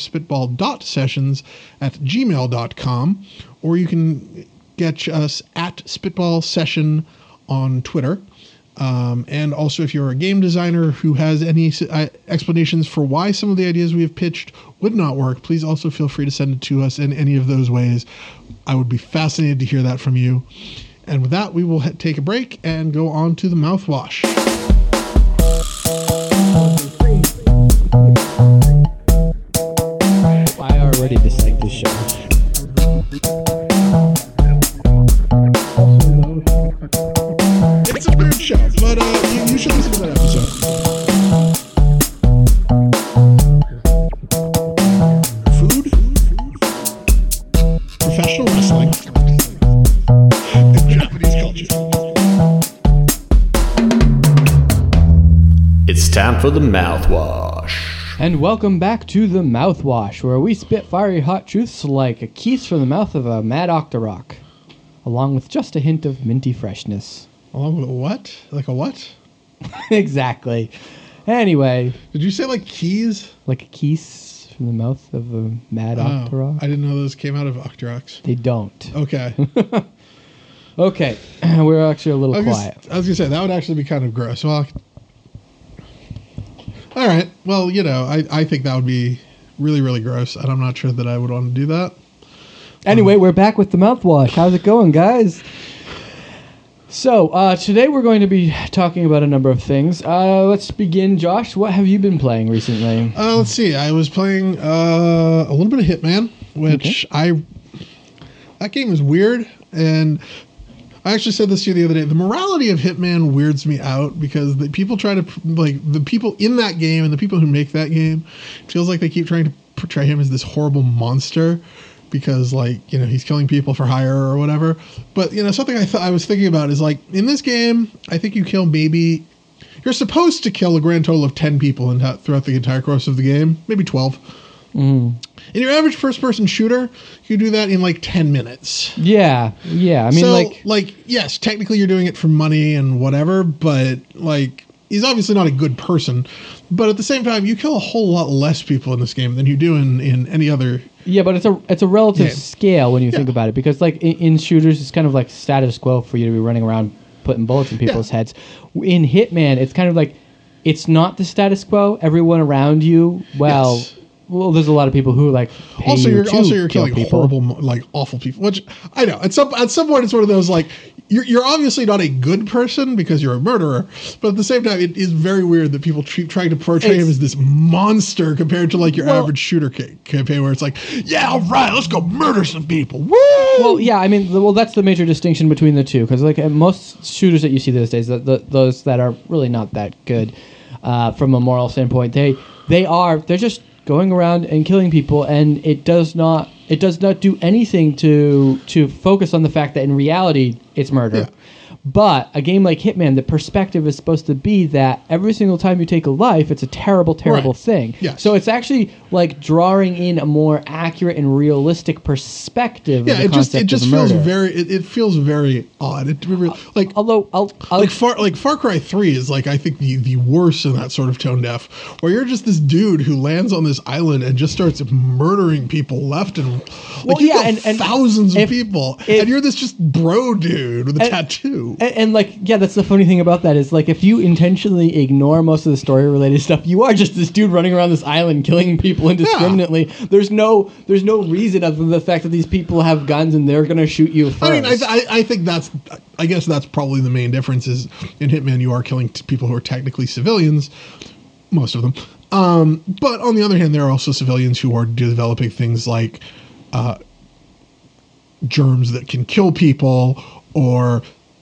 spitball.sessions@gmail.com, or you can get us at Spitball Session on Twitter. And also, if you're a game designer who has any explanations for why some of the ideas we have pitched would not work, please also feel free to send it to us in any of those ways. I would be fascinated to hear that from you. And with that, we will take a break and go on to the mouthwash. I already dislike this show. It's a weird show, but you should listen to that episode. Food, professional wrestling, and Japanese culture. It's time for the mouthwash. And welcome back to the mouthwash, where we spit fiery hot truths like a kiss from the mouth of a mad Octorok, along with just a hint of minty freshness. Along with a what? Like a what? Exactly. Anyway, Did you say like keys? like a kiss from the mouth of a mad Octorok. I didn't know those came out of Octoroks. They don't. Okay. Okay, we're actually a little I was quiet. going to say, that would actually be kind of gross. Well, all right. Well, I think that would be really, really gross, and I'm not sure that I would want to do that. Anyway, we're back with the mouthwash. How's it going, guys? So, today we're going to be talking about a number of things. Let's begin. Josh, what have you been playing recently? Let's see. I was playing a little bit of Hitman, which that game is weird. And I actually said this to you the other day. The morality of Hitman weirds me out because the people try to, the people in that game and the people who make that game, it feels like they keep trying to portray him as this horrible monster because, he's killing people for hire or whatever. But, something I was thinking about is, in this game, I think you kill you're supposed to kill a grand total of 10 people throughout the entire course of the game, maybe 12. In your average first-person shooter, you do that in 10 minutes. Yeah. I mean, yes, technically you're doing it for money and whatever, but he's obviously not a good person. But at the same time, you kill a whole lot less people in this game than you do in any other. Yeah, but it's a relative scale when you think about it, because in shooters, it's kind of like status quo for you to be running around putting bullets in people's heads. In Hitman, it's kind of it's not the status quo. Everyone around you, well, there's a lot of people who pay you're kill killing people. horrible, awful people. Which I know at some point it's one of those you're obviously not a good person because you're a murderer, but at the same time it is very weird that people keep trying to portray him as this monster compared to your average shooter campaign where it's all right, let's go murder some people. Woo! Well, yeah, I mean, that's the major distinction between the two, because most shooters that you see these days, those that are really not that good from a moral standpoint, they're just going around and killing people, and it does not do anything to focus on the fact that in reality it's murder. Yeah. But a game like Hitman, the perspective is supposed to be that every single time you take a life, it's a terrible, terrible thing. Yes. So it's actually drawing in a more accurate and realistic perspective. Yeah, of the it just feels it feels very odd. Although Far Cry 3 is I think the worst in that sort of tone deaf, where you're just this dude who lands on this island and just starts murdering people left and thousands of people, and you're this just bro dude with a tattoo. And that's the funny thing about that is if you intentionally ignore most of the story related stuff, you are just this dude running around this island killing people indiscriminately. Yeah. There's no reason other than the fact that these people have guns and they're gonna shoot you first. I mean, I think I guess that's probably the main difference is in Hitman you are killing people who are technically civilians, most of them. But on the other hand, there are also civilians who are developing things like germs that can kill people, or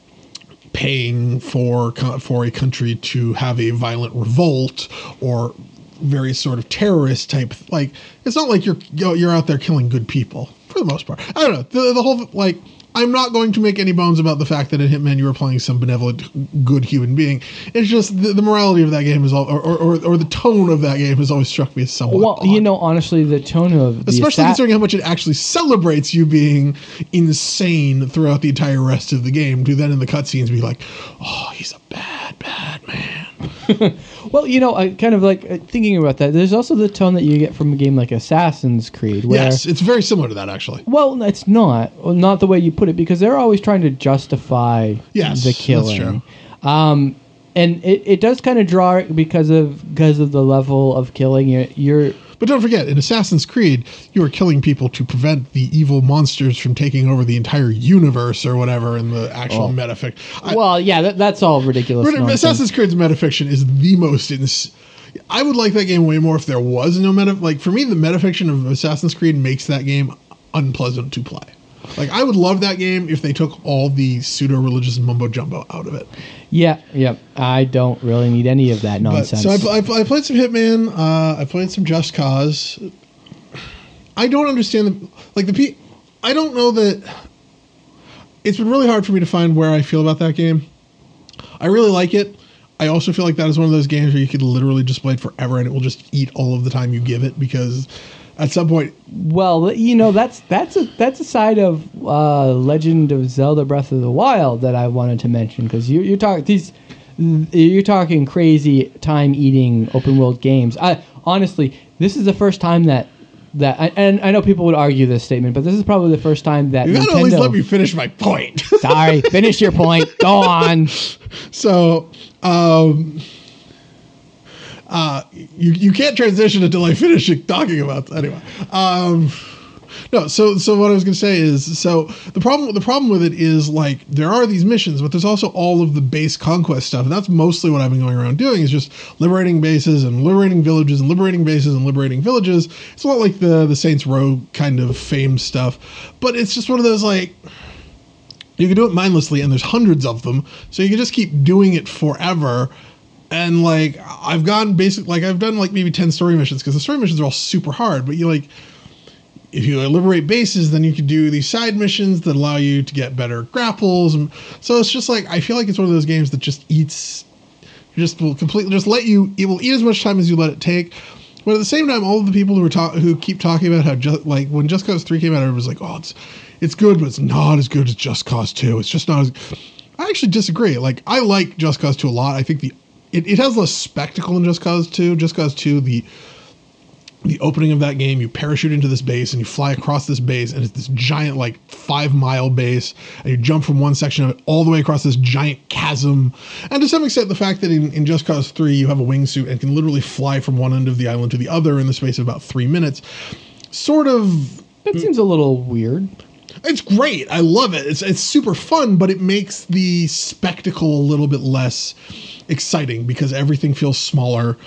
paying for a country to have a violent revolt, or various sort of terrorist type. It's not you're out there killing good people for the most part. I don't know, the whole I'm not going to make any bones about the fact that in Hitman you were playing some benevolent, good human being. It's just the morality of that game is or the tone of that game has always struck me as somewhat odd. Honestly, the tone of especially considering how much it actually celebrates you being insane throughout the entire rest of the game, to then in the cutscenes be oh, he's a bad man. Well, I kind of thinking about that. There's also the tone that you get from a game like Assassin's Creed. Where, yes, it's very similar to that, actually. Well, it's not the way you put it, because they're always trying to justify the killing. That's true. And it does kind of draw because of the level of killing. But don't forget, in Assassin's Creed, you were killing people to prevent the evil monsters from taking over the entire universe or whatever in the actual metafiction. That's all ridiculous nonsense. Assassin's Creed's metafiction is the most... I would like that game way more if there was no for me, the metafiction of Assassin's Creed makes that game unpleasant to play. I would love that game if they took all the pseudo-religious mumbo-jumbo out of it. Yeah. I don't really need any of that nonsense. So I played some Hitman. I played some Just Cause. I don't understand I don't know that... It's been really hard for me to find where I feel about that game. I really like it. I also feel like that is one of those games where you could literally just play it forever and it will just eat all of the time you give it, because... At some point, well, that's a side of Legend of Zelda: Breath of the Wild that I wanted to mention, because you're talking crazy time eating open world games. Honestly, this is the first time that and I know people would argue this statement, but this is probably the first time that you gotta at least let me finish my point. Sorry, finish your point. Go on. So, you can't transition until I finish talking about that. Anyway, No, so what I was going to say is, so the problem with it is, like, there are these missions, but there's also all of the base conquest stuff, and that's mostly what I've been going around doing, is just liberating bases and liberating villages and liberating bases and liberating villages. It's a lot like the Saints Row kind of fame stuff, but it's just one of those, like, you can do it mindlessly, and there's hundreds of them, so you can just keep doing it forever. And, like, I've done, like, maybe 10 story missions, because the story missions are all super hard, but you, like, if you liberate bases, then you can do these side missions that allow you to get better grapples. And so it's just like, I feel like it's one of those games that just will completely just let you, it will eat as much time as you let it take. But at the same time, all of the people who keep talking about how, like, when Just Cause 3 came out, everyone was like, oh, it's good, but it's not as good as Just Cause 2. It's just not as, I actually disagree. Like, I like Just Cause 2 a lot. I think it has less spectacle than Just Cause 2. Just Cause 2, the opening of that game, you parachute into this base and you fly across this base, and it's this giant, like, 5-mile base, and you jump from one section of it all the way across this giant chasm. And to some extent, the fact that in Just Cause 3 you have a wingsuit and can literally fly from one end of the island to the other in the space of about 3 minutes, sort of... That seems a little weird. It's great. I love it. It's super fun, but it makes the spectacle a little bit less exciting because everything feels smaller.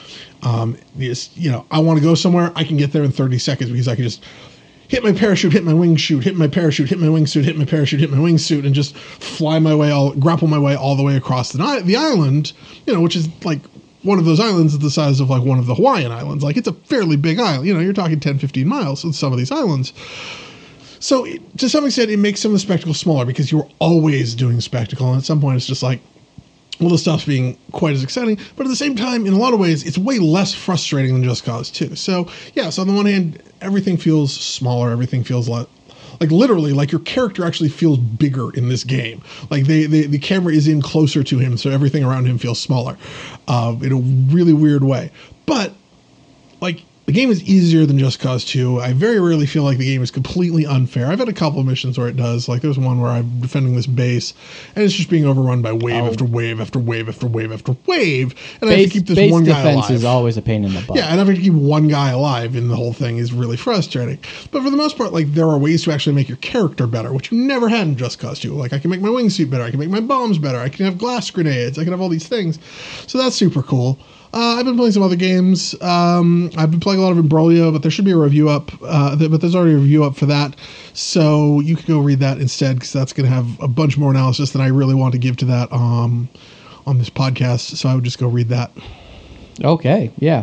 I want to go somewhere, I can get there in 30 seconds because I can just hit my parachute, hit my wingsuit, hit my parachute, hit my wingsuit, hit my parachute, hit my wingsuit, and just grapple my way all the way across the island, which is like one of those islands is the size of like one of the Hawaiian islands. Like, it's a fairly big island. You're talking 10, 15 miles with some of these islands. So to some extent, it makes some of the spectacle smaller because you're always doing spectacle. And at some point, it's just like, well, the stuff's being quite as exciting. But at the same time, in a lot of ways, it's way less frustrating than Just Cause 2. So, yeah, so on the one hand, everything feels smaller. Everything feels like literally, like your character actually feels bigger in this game. Like the camera is in closer to him, so everything around him feels smaller in a really weird way. But, like, the game is easier than Just Cause 2. I very rarely feel like the game is completely unfair. I've had a couple of missions where it does. Like, there's one where I'm defending this base, and it's just being overrun by wave after wave after wave after wave after wave. And I have to keep this one guy alive. Base defense is always a pain in the butt. Yeah, and having to keep one guy alive in the whole thing is really frustrating. But for the most part, like, there are ways to actually make your character better, which you never had in Just Cause 2. Like, I can make my wingsuit better. I can make my bombs better. I can have glass grenades. I can have all these things. So that's super cool. I've been playing some other games. I've been playing a lot of Imbroglio, but there should be a review up. But there's already a review up for that. So you can go read that instead, because that's going to have a bunch more analysis than I really want to give to that on this podcast. So I would just go read that. Okay, yeah.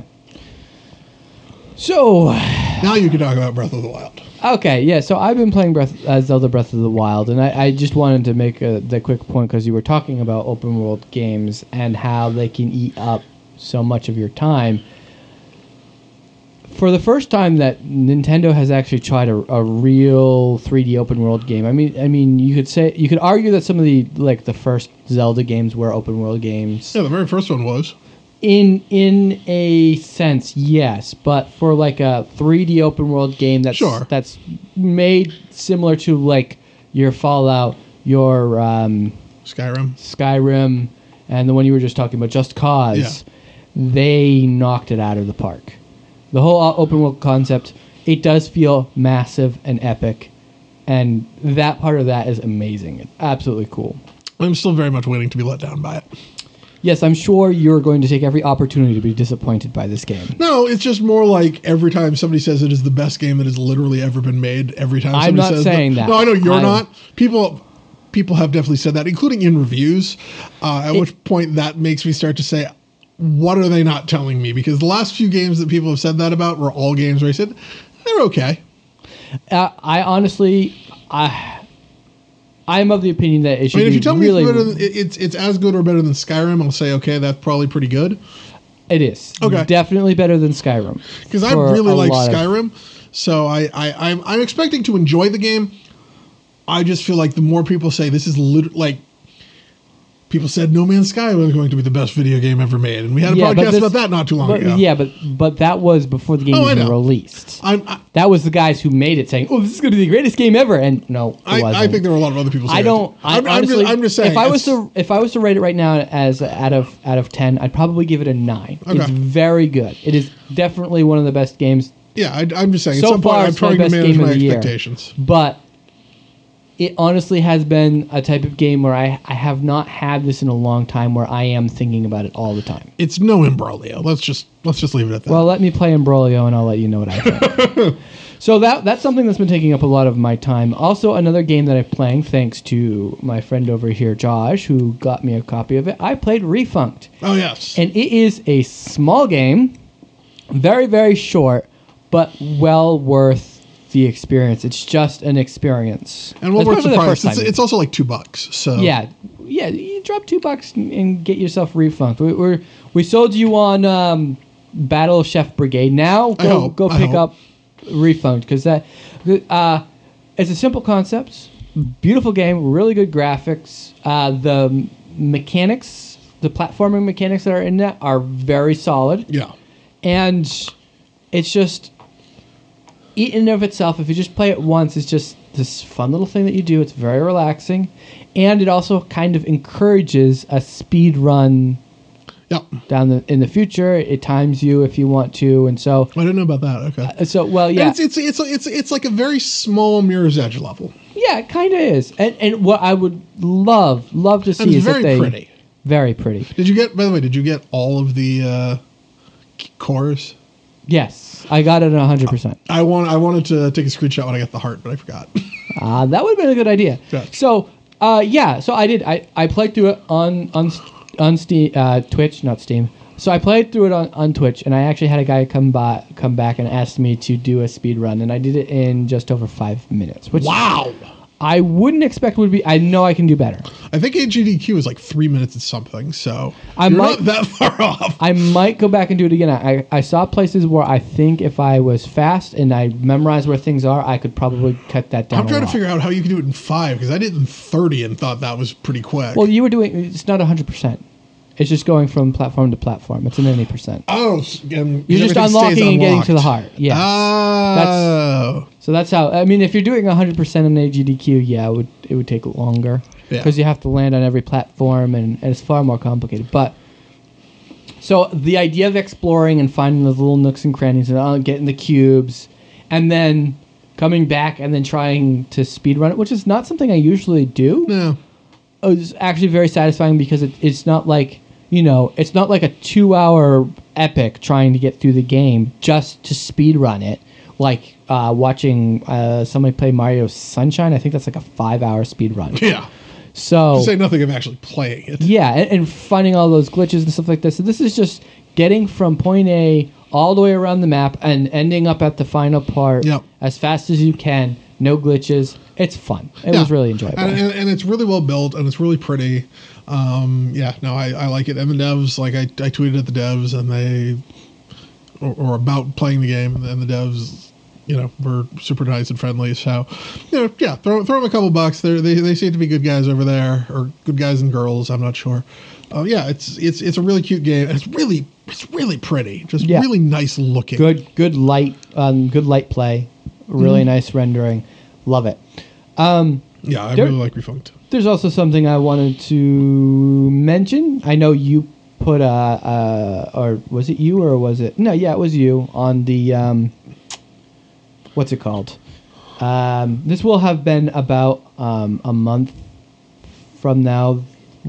So now you can talk about Breath of the Wild. Okay, yeah. So I've been playing Zelda Breath of the Wild, and I just wanted to make the quick point because you were talking about open world games and how they can eat up so much of your time. For the first time that Nintendo has actually tried a real 3D open world game. I mean, you could argue that some of the first Zelda games were open world games. Yeah, the very first one was. In a sense, yes, but for like a 3D open world game that's made similar to like your Fallout, your Skyrim, and the one you were just talking about, Just Cause. Yeah. They knocked it out of the park. The whole open world concept, it does feel massive and epic, and that part of that is amazing. It's absolutely cool. I'm still very much waiting to be let down by it. Yes, I'm sure you're going to take every opportunity to be disappointed by this game. No, it's just more like every time somebody says it is the best game that has literally ever been made, every time somebody says... I'm not saying that. No, I know you're not. People have definitely said that, including in reviews, which point that makes me start to say... What are they not telling me? Because the last few games that people have said that about were all games where I said, they're okay. I honestly, I'm of the opinion that it should be if you tell really... me it's as good or better than Skyrim, I'll say, okay, that's probably pretty good. It is. Okay. Definitely better than Skyrim. Because I really like Skyrim, so I'm expecting to enjoy the game. I just feel like the more people say this is like... People said No Man's Sky was going to be the best video game ever made, and we had a podcast about that not too long ago. Yeah, but that was before the game was released. That was the guys who made it saying, "Oh, this is going to be the greatest game ever," and no, it wasn't. I think there were a lot of other people saying I'm just saying. If I was to rate it right now as out of 10, I'd probably give it a 9. Okay. It's very good. It is definitely one of the best games Yeah, I'm just saying. So at some far, point, I'm it's my trying to best manage game of my the year. expectations. But it honestly has been a type of game where I have not had this in a long time where I am thinking about it all the time. It's no Imbroglio. Let's just leave it at that. Well, let me play Imbroglio and I'll let you know what I think. So that's something that's been taking up a lot of my time. Also, another game that I'm playing, thanks to my friend over here, Josh, who got me a copy of it. I played Refunct. Oh, yes. And it is a small game, very, very short, but well worth the experience. It's just an experience. And well worth the Especially price. first time. It's also like $2. So Yeah, you drop $2 and get yourself Refunct. We sold you on Battle of Chef Brigade. Now go pick up Refunct, because that it's a simple concept, beautiful game, really good graphics. The mechanics, the platforming mechanics that are in that are very solid. Yeah. And it's just, in and of itself, if you just play it once, it's just this fun little thing that you do. It's very relaxing. And it also kind of encourages a speed run Yep. in the future. It times you if you want to. And so, I didn't know about that. Okay. Yeah. And it's like a very small Mirror's Edge level. Yeah, it kind of is. And what I would love to see And it's is that very pretty. Very pretty. By the way, did you get all of the cores? Yes, I got it at 100%. I wanted to take a screenshot when I got the heart, but I forgot. That would have been a good idea. Yeah. So, so I did. I played through it on Steam, Twitch, not Steam. So I played through it on Twitch, and I actually had a guy come back and asked me to do a speed run, and I did it in just over 5 minutes. Which Wow. I wouldn't expect would be. I know I can do better. I think AGDQ is like 3 minutes and something, so I you're might- not that far off. I might go back and do it again. I saw places where I think if I was fast and I memorized where things are, I could probably cut that down. I'm trying a to lot. figure out how you can do it in 5, because I did it in 30 and thought that was pretty quick. Well, you were doing. It's not 100%. It's just going from platform to platform. It's an any percent. You're You're just unlocking and getting to the heart. Yeah. Oh. So that's how. I mean, if you're doing 100% on AGDQ, yeah, it would take longer Yeah. because you have to land on every platform, and it's far more complicated. But so the idea of exploring and finding those little nooks and crannies and getting the cubes, and then coming back and then trying to speedrun it, which is not something I usually do. No. It's actually very satisfying because it's not like, it's not like a 2-hour epic trying to get through the game just to speed run it. Like watching somebody play Mario Sunshine, I think that's like a 5-hour speed run. Yeah. So To say nothing of actually playing it. yeah, and finding all those glitches and stuff like this. So this is just getting from point A all the way around the map and ending up at the final part Yep. as fast as you can. No glitches. It's fun. It was really enjoyable. And it's really well built, and it's really pretty. I like it. And the devs, like I tweeted at the devs, and they, or about playing the game, and the devs, were super nice and friendly. So, throw them a couple bucks. They seem to be good guys over there, or good guys and girls. I'm not sure. It's a really cute game, and it's really pretty. Just really nice looking. Good light play. Really nice rendering. Love it. I really like Refunct. There's also something I wanted to mention. I know you put or was it you or was it? No, yeah, it was you on the what's it called? This will have been about a month from now.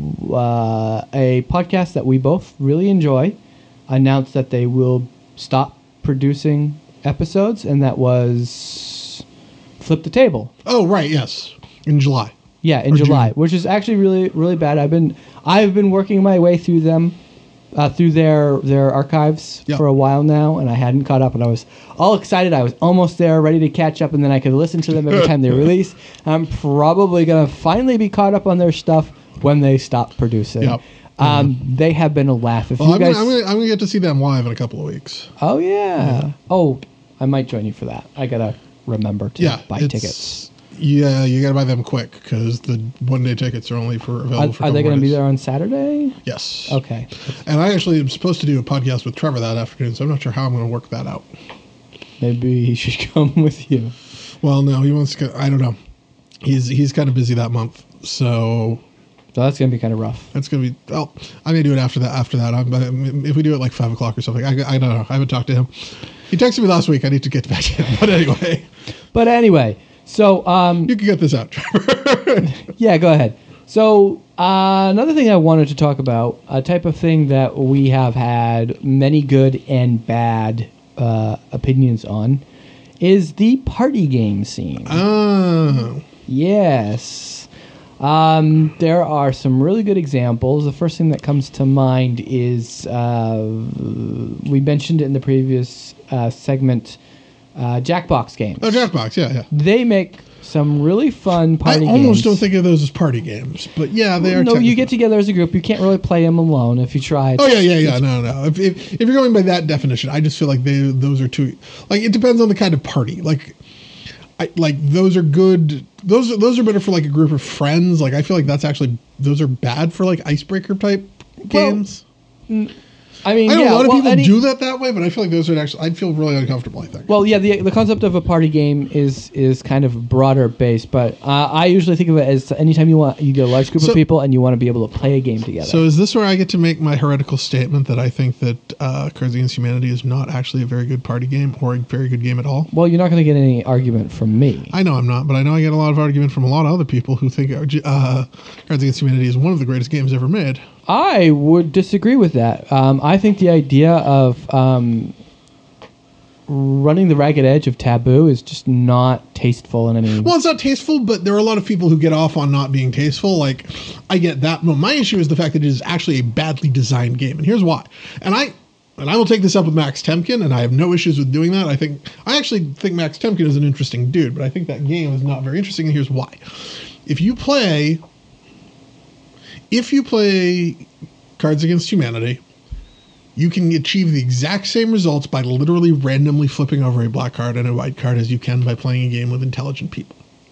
A podcast that we both really enjoy announced that they will stop producing episodes, and that was Flip the Table. Oh, right, yes. In July. Yeah, in July, which is actually really, really bad. I've been working my way through them, through their archives for a while now, and I hadn't caught up, and I was all excited. I was almost there, ready to catch up, and then I could listen to them every time they release. I'm probably going to finally be caught up on their stuff when they stop producing. Yep. They have been a laugh. If Well, you guys, I'm gonna get to see them live in a couple of weeks. oh yeah. Oh, I might join you for that. I gotta remember to buy tickets. Yeah, you gotta buy them quick because the one-day tickets are only available for. Are they going to be there on Saturday? Yes. Okay. And I actually am supposed to do a podcast with Trevor that afternoon, so I'm not sure how I'm going to work that out. Maybe he should come with you. Well, no, he wants to. I don't know. He's kind of busy that month, so that's gonna be kind of rough. that's going to be. Well, I may do it after that. If we do it like 5 o'clock or something, I don't know. I haven't talked to him. He texted me last week. I need to get back to him. But anyway, so you can get this out, Trevor. yeah, go ahead. So another thing I wanted to talk about, a type of thing that we have had many good and bad opinions on, is the party game scene. Oh. Yes. There are some really good examples. The first thing that comes to mind is we mentioned it in the previous segment, Jackbox games. Oh, Jackbox, yeah. They make some really fun party games. I almost don't think of those as party games, but yeah, they are. No, you get together as a group. You can't really play them alone if you try. Oh, yeah. No. If you're going by that definition, I just feel like those are too... Like, it depends on the kind of party. Like those are good... Those are better for, like, a group of friends. Like, I feel like those are bad for, like, icebreaker type games. I mean, I know a lot of people do that way, but I feel like those would actually... I'd feel really uncomfortable, I think. Well, yeah, the concept of a party game is kind of broader based, but I usually think of it as anytime you get a large group of people and you want to be able to play a game together. So is this where I get to make my heretical statement that I think that Cards Against Humanity is not actually a very good party game or a very good game at all? Well, you're not going to get any argument from me. I know I'm not, but I know I get a lot of argument from a lot of other people who think Cards Against Humanity is one of the greatest games ever made. I would disagree with that. I think the idea of running the ragged edge of taboo is just not tasteful in any... Well, it's not tasteful, but there are a lot of people who get off on not being tasteful. Like, I get that. But my issue is the fact that it is actually a badly designed game. And here's why. And I will take this up with Max Temkin, and I have no issues with doing that. I actually think Max Temkin is an interesting dude, but I think that game is not very interesting, and here's why. If you play Cards Against Humanity, you can achieve the exact same results by literally randomly flipping over a black card and a white card as you can by playing a game with intelligent people.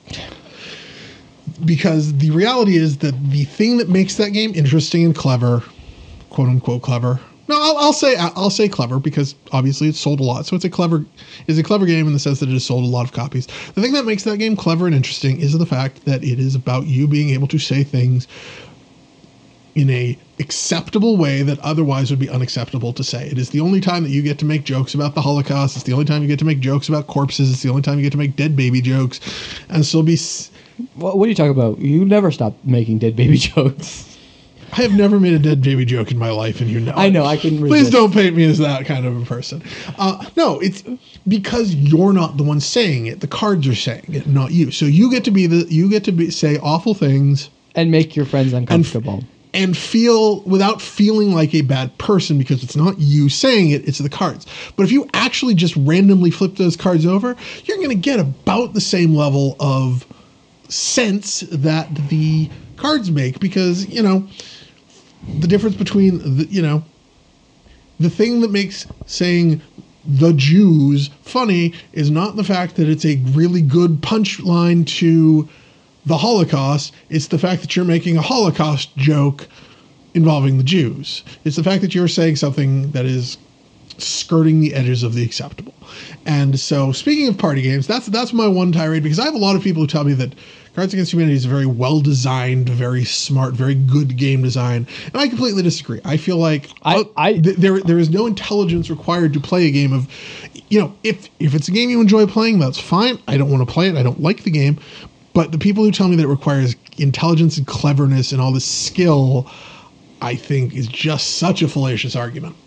Because the reality is that the thing that makes that game interesting and clever, quote unquote clever. No, I'll say clever because obviously it's sold a lot. So it's a clever game in the sense that it has sold a lot of copies. The thing that makes that game clever and interesting is the fact that it is about you being able to say things in a acceptable way that otherwise would be unacceptable to say. It is the only time that you get to make jokes about the Holocaust. It's the only time you get to make jokes about corpses. It's the only time you get to make dead baby jokes and still be... What are you talking about? You never stop making dead baby jokes. I have never made a dead baby joke in my life, and you know. I know, I couldn't resist. Please don't paint me as that kind of a person. No, it's because you're not the one saying it. The cards are saying it, not you. So you get to say awful things and make your friends uncomfortable. And feel without feeling like a bad person because it's not you saying it, it's the cards. But if you actually just randomly flip those cards over, you're going to get about the same level of sense that the cards make because, the difference between, the thing that makes saying the Jews funny is not the fact that it's a really good punchline to the Holocaust. It's the fact that you're making a Holocaust joke involving the Jews. It's the fact that you're saying something that is skirting the edges of the acceptable. And so, speaking of party games, that's my one tirade because I have a lot of people who tell me that Cards Against Humanity is a very well-designed, very smart, very good game design. And I completely disagree. I feel like there is no intelligence required to play a game of, if it's a game you enjoy playing, that's fine. I don't want to play it. I don't like the game. But the people who tell me that it requires intelligence and cleverness and all this skill, I think is just such a fallacious argument.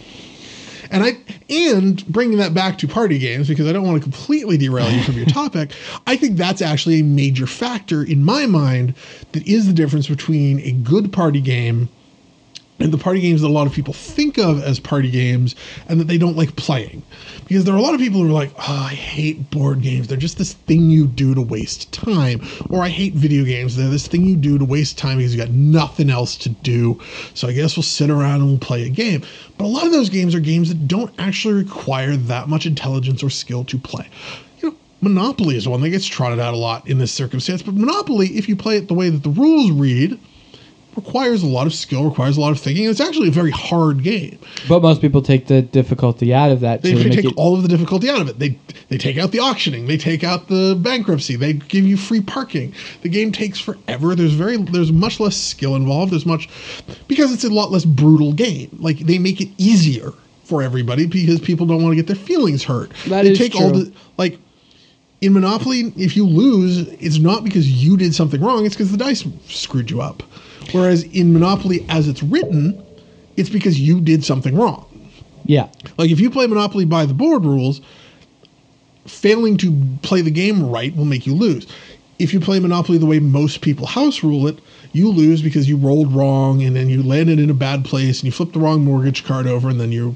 And bringing that back to party games, because I don't want to completely derail you from your topic, I think that's actually a major factor in my mind that is the difference between a good party game and the party games that a lot of people think of as party games and that they don't like playing. Because there are a lot of people who are like, I hate board games. They're just this thing you do to waste time. Or I hate video games. They're this thing you do to waste time because you got nothing else to do. So I guess we'll sit around and we'll play a game. But a lot of those games are games that don't actually require that much intelligence or skill to play. Monopoly is one that gets trotted out a lot in this circumstance. But Monopoly, if you play it the way that the rules read, requires a lot of skill, requires a lot of thinking. And it's actually a very hard game. But most people take the difficulty out of that. They take all of the difficulty out of it. They take out the auctioning. They take out the bankruptcy. They give you free parking. The game takes forever. There's much less skill involved. Because it's a lot less brutal game. Like, they make it easier for everybody because people don't want to get their feelings hurt. That they is take true. all the like in Monopoly, if you lose, it's not because you did something wrong, it's because the dice screwed you up. Whereas in Monopoly as it's written, it's because you did something wrong. Yeah. Like if you play Monopoly by the board rules, failing to play the game right will make you lose. If you play Monopoly the way most people house rule it, you lose because you rolled wrong and then you landed in a bad place and you flipped the wrong mortgage card over and then you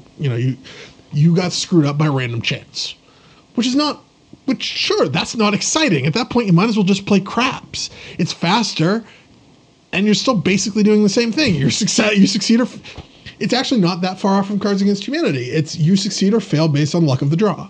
got screwed up by random chance. Which sure, that's not exciting. At that point you might as well just play craps. It's faster and you're still basically doing the same thing. You succeed or it's actually not that far off from Cards Against Humanity. It's you succeed or fail based on luck of the draw.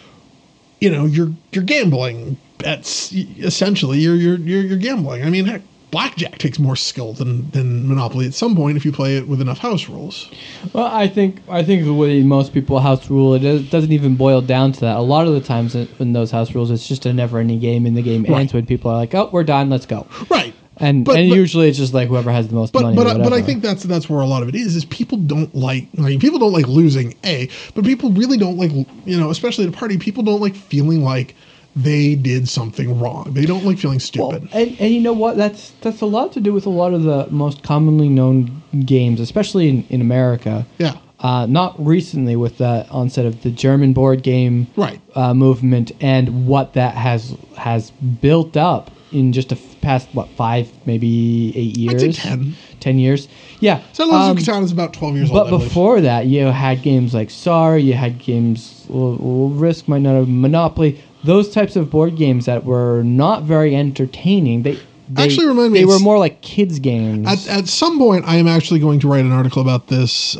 You're gambling. Essentially you're gambling. I mean, heck, blackjack takes more skill than Monopoly at some point if you play it with enough house rules. Well, I think the way most people house rule it doesn't even boil down to that. A lot of the times in those house rules, it's just a never-ending game, and the game ends when people are like, "Oh, we're done, let's go." Right. And usually it's just like whoever has the most money. But I think that's where a lot of it is people don't like losing, but people really don't like, especially at a party, people don't like feeling like they did something wrong. They don't like feeling stupid. Well, and you know what? That's a lot to do with a lot of the most commonly known games, especially in America. Yeah. Not recently with the onset of the German board game movement and what that has built up in just the past 5, maybe 8 years. I'd say 10. 10 years. Yeah. Settlers of Catan is about 12 years old. But before that, you had games like Sorry, you had games, Risk might not have, Monopoly, those types of board games that were not very entertaining. They actually remind me. They were more like kids' games. At some point, I am actually going to write an article about this.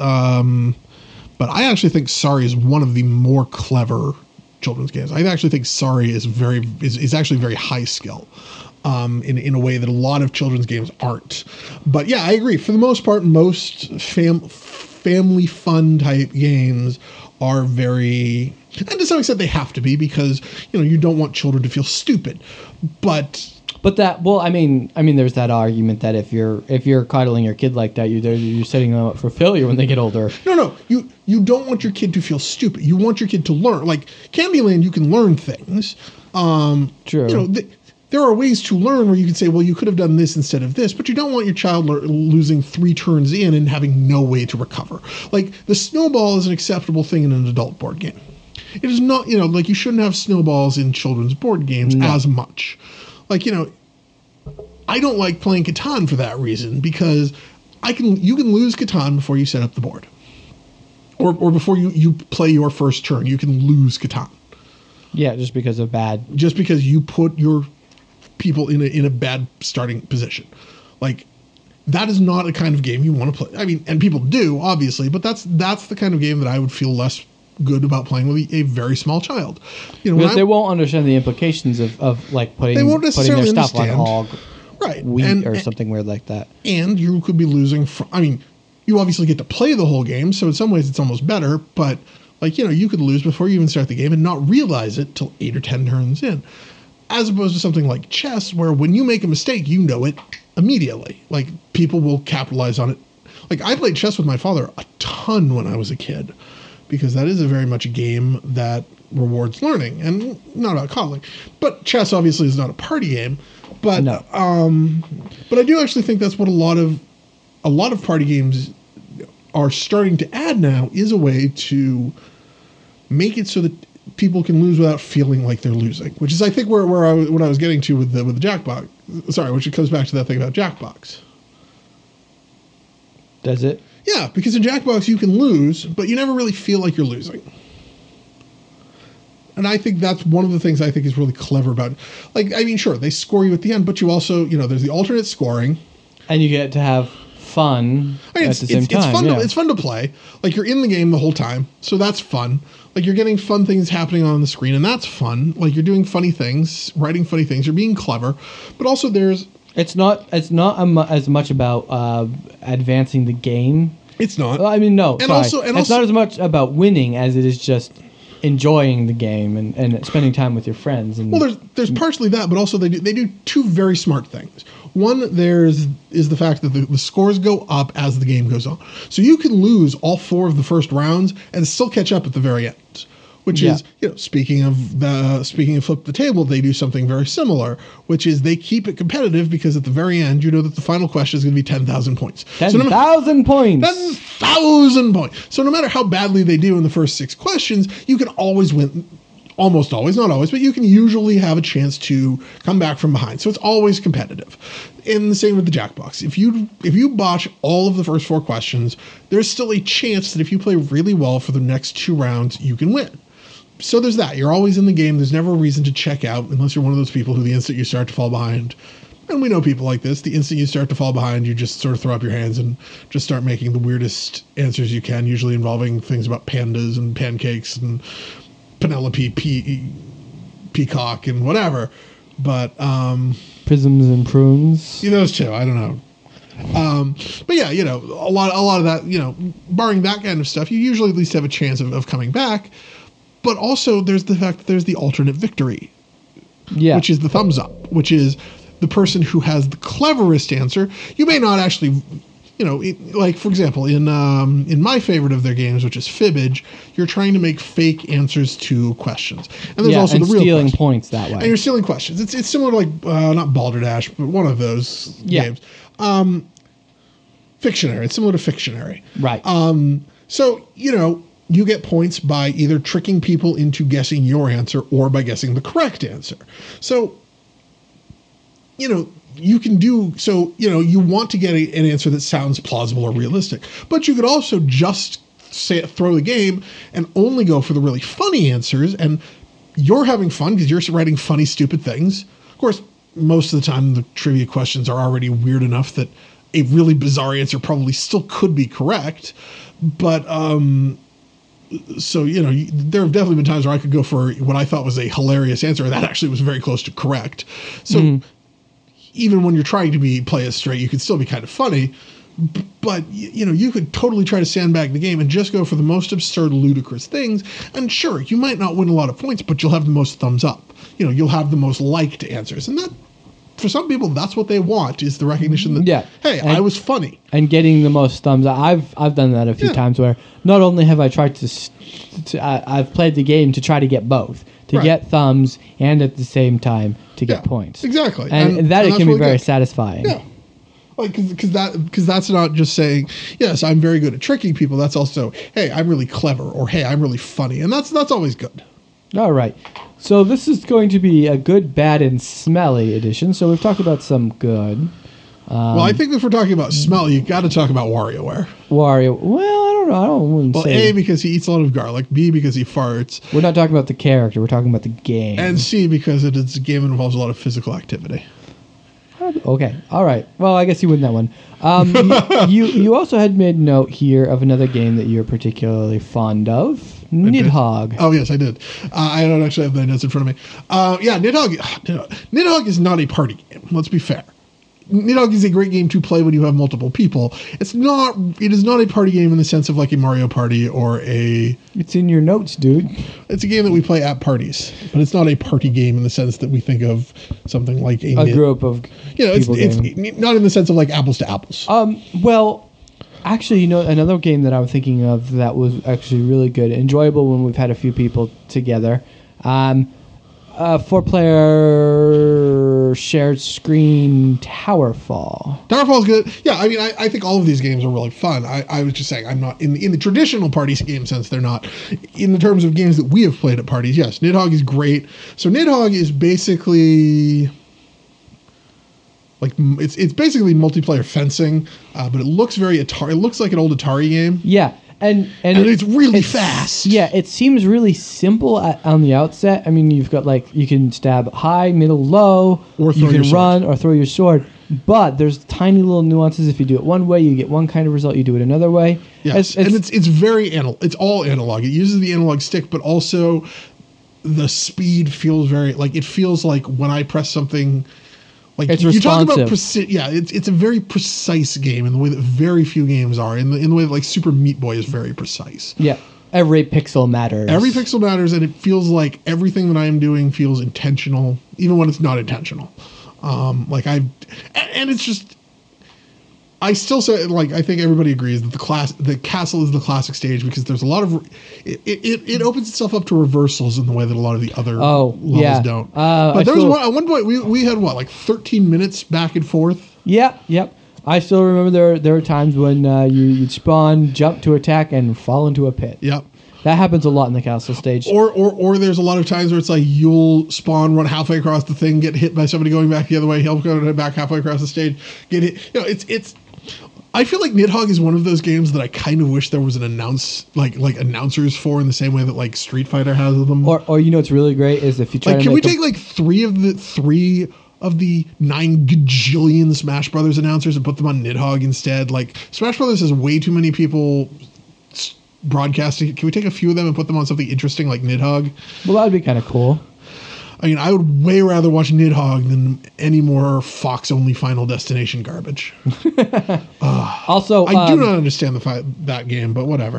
But I actually think Sorry is one of the more clever children's games. I actually think Sorry is actually very high skill. In a way that a lot of children's games aren't. But yeah, I agree. For the most part, most family fun type games are very, and to some extent they have to be because you don't want children to feel stupid. But that, well, I mean, there's that argument that if you're coddling your kid like that, you're setting them up for failure when they get older. No, you don't want your kid to feel stupid. You want your kid to learn. Like Candyland, you can learn things. True. There are ways to learn where you can say, well, you could have done this instead of this, but you don't want your child losing 3 turns in and having no way to recover. Like, the snowball is an acceptable thing in an adult board game. It is not, you shouldn't have snowballs in children's board games as much. Like, I don't like playing Catan for that reason because you can lose Catan before you set up the board. Or before you play your first turn, you can lose Catan. Yeah, just because you put your people in a bad starting position. Like, that is not a kind of game you want to play. I mean, and people do, obviously, but that's the kind of game that I would feel less good about playing with a very small child. Because they won't understand the implications of like putting their stuff on hog, wheat, or something weird like that. And you could be losing you obviously get to play the whole game, so in some ways it's almost better, but you could lose before you even start the game and not realize it till 8 or 10 turns in. As opposed to something like chess, where when you make a mistake, you know it immediately. Like, people will capitalize on it. Like, I played chess with my father a ton when I was a kid, because that is very much a game that rewards learning, and not about coddling. But chess obviously is not a party game. But no. But I do actually think that's what a lot of party games are starting to add now, is a way to make it so that people can lose without feeling like they're losing, which is, I think, what I was getting to with the Jackbox. Sorry, which it comes back to that thing about Jackbox. Does it? Yeah, because in Jackbox you can lose, but you never really feel like you're losing. And I think that's one of the things I think is really clever about it. Like, I mean, sure, they score you at the end, but you also, there's the alternate scoring. And you get to have fun at the same time. It's fun to play. Like, you're in the game the whole time, so that's fun. Like, you're getting fun things happening on the screen, and that's fun. Like, you're doing funny things, writing funny things, you're being clever. But also there's... It's not as much about advancing the game. It's not. Well, I mean, no. And also, it's not as much about winning as it is just enjoying the game and spending time with your friends. And well, there's partially that, but also they do 2 very smart things. One, is the fact that the scores go up as the game goes on. So you can lose all 4 of the first rounds and still catch up at the very end. Which is, speaking of Flip the Table, they do something very similar, which is they keep it competitive because at the very end, you know that the final question is going to be 10,000 points. 10,000 points. 10,000 points. So no matter how badly they do in the first 6 questions, you can always win. Almost always, not always, but you can usually have a chance to come back from behind. So it's always competitive. And the same with the Jackbox. If you botch all of the first 4 questions, there's still a chance that if you play really well for the next 2 rounds, you can win. So there's that. You're always in the game. There's never a reason to check out unless you're one of those people who the instant you start to fall behind, and we know people like this, the instant you start to fall behind, you just sort of throw up your hands and just start making the weirdest answers you can, usually involving things about pandas and pancakes and Penelope Peacock and whatever. But prisms and prunes. Those two. I don't know. But yeah, a lot of that, barring that kind of stuff, you usually at least have a chance of coming back. But also there's the fact that there's the alternate victory, which is the thumbs up, which is the person who has the cleverest answer. You may not actually, like for example, in my favorite of their games, which is Fibbage, you're trying to make fake answers to questions, and there's also the real stealing question. Points that way. And you're stealing questions. It's similar to like not Balderdash, but one of those games. Fictionary. It's similar to Fictionary. Right. So you get points by either tricking people into guessing your answer or by guessing the correct answer. So, you can do, so, you want to get an answer that sounds plausible or realistic, but you could also just throw the game and only go for the really funny answers, and you're having fun because you're writing funny, stupid things. Of course, most of the time the trivia questions are already weird enough that a really bizarre answer probably still could be correct, but, so, there have definitely been times where I could go for what I thought was a hilarious answer that actually was very close to correct. So even when you're trying to play it straight, you could still be kind of funny. But, you could totally try to sandbag the game and just go for the most absurd, ludicrous things. And sure, you might not win a lot of points, but you'll have the most thumbs up. You'll have the most liked answers. And that, for some people, that's what they want, is the recognition that, hey, I was funny. And getting the most thumbs up. I've done that a few times where not only have I tried I've played the game to try to get both. To get thumbs and at the same time to get points. Exactly. And that it can be very satisfying. Yeah. Like, because that's not just saying, yes, I'm very good at tricking people. That's also, hey, I'm really clever, or hey, I'm really funny. And that's always good. All right. So this is going to be a good, bad, and smelly edition. So we've talked about some good. Well, I think if we're talking about smell, you got to talk about WarioWare. Well, I don't know. I wouldn't say. A, because he eats a lot of garlic. B, because he farts. We're not talking about the character. We're talking about the game. And C, because it is a game that involves a lot of physical activity. Okay. All right. Well, I guess you win that one. You also had made note here of another game that you're particularly fond of, Nidhogg. Oh, yes, I did. I don't actually have the notes in front of me. Nidhogg is not a party game. Let's be fair. Nidhogg is a great game to play when you have multiple people. It is not a party game in the sense of like a Mario Party or a... It's in your notes, dude. It's a game that we play at parties, but it's not a party game in the sense that we think of something like a group of people it's not in the sense of like apples to apples. Well, actually, another game that I was thinking of that was actually really good, enjoyable when we've had a few people together. 4-player shared screen Towerfall. Towerfall's good. Yeah, I mean, I think all of these games are really fun. I was just saying, I'm not in the traditional party game sense. They're not. In the terms of games that we have played at parties, yes, Nidhogg is great. So Nidhogg is basically like it's basically multiplayer fencing, but it looks very Atari. It looks like an old Atari game. Yeah. And it's really fast. Yeah, it seems really simple on the outset. I mean, you've got you can stab high, middle, low, or you can run or throw your sword. But there's tiny little nuances. If you do it one way, you get one kind of result. You do it another way. Yes, and it's very it's all analog. It uses the analog stick, but also the speed feels very it feels like when I press something. Like it's you talk about it's a very precise game in the way that very few games are. In the way that Super Meat Boy is very precise. Yeah, every pixel matters. Every pixel matters, and it feels like everything that I am doing feels intentional, even when it's not intentional. And it's just, I still say, like, I think everybody agrees that the castle is the classic stage because there's a lot of it opens itself up to reversals in the way that a lot of the other levels don't. But there was at one point we had like 13 minutes back and forth. Yeah, yep. I still remember there were times when you'd spawn, jump to attack, and fall into a pit. Yep. That happens a lot in the castle stage. Or there's a lot of times where it's like you'll spawn, run halfway across the thing, get hit by somebody going back the other way, he'll go back halfway across the stage, get hit. You know, it's. I feel like Nidhogg is one of those games that I kind of wish there was an announcers for in the same way that like Street Fighter has them. Or you know what's really great is if you try like, to can we take like three of the 9 gajillion Smash Brothers announcers and put them on Nidhogg instead? Like Smash Brothers has way too many people broadcasting. Can we take a few of them and put them on something interesting like Nidhogg? Well, that would be kind of cool. I mean, I would way rather watch Nidhogg than any more Fox-only Final Destination garbage. Also, I do not understand that game, but whatever.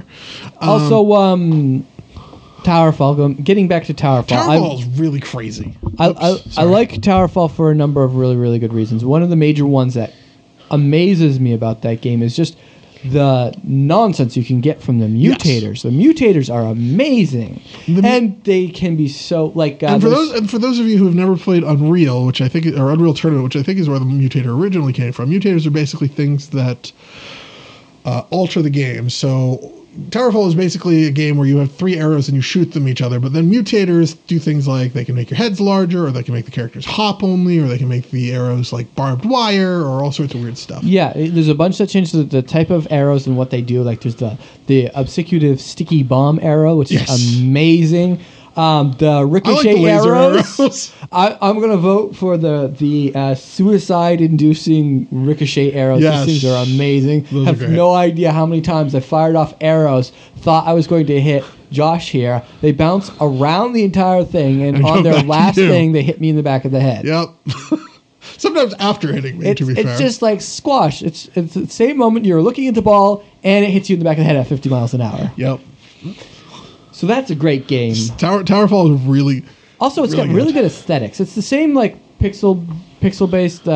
Towerfall. Getting back to Towerfall. Towerfall is really crazy. I like Towerfall for a number of really, really good reasons. One of the major ones that amazes me about that game is just the nonsense you can get from the mutators. Yes. The mutators are amazing, and they can be so like. And for those of you who have never played Unreal, which I think, or Unreal Tournament, which I think is where the mutator originally came from. Mutators are basically things that alter the game. So Towerfall is basically a game where you have 3 arrows and you shoot them each other, but then mutators do things like they can make your heads larger, or they can make the characters hop only, or they can make the arrows like barbed wire, or all sorts of weird stuff. Yeah, there's a bunch that change the type of arrows and what they do. Like there's the obsecutive sticky bomb arrow, which is amazing. The ricochet arrows. I'm going to vote for the suicide-inducing ricochet arrows. Yes. These things are amazing. Those have no idea how many times I fired off arrows, thought I was going to hit Josh here. They bounce around the entire thing, and on their last thing, they hit me in the back of the head. Yep. Sometimes after hitting me, to be fair. It's just like squash. It's the same moment you're looking at the ball, and it hits you in the back of the head at 50 miles an hour. Yep. So that's a great game. Towerfall is really. Also, it's got really good aesthetics. It's the same like pixel based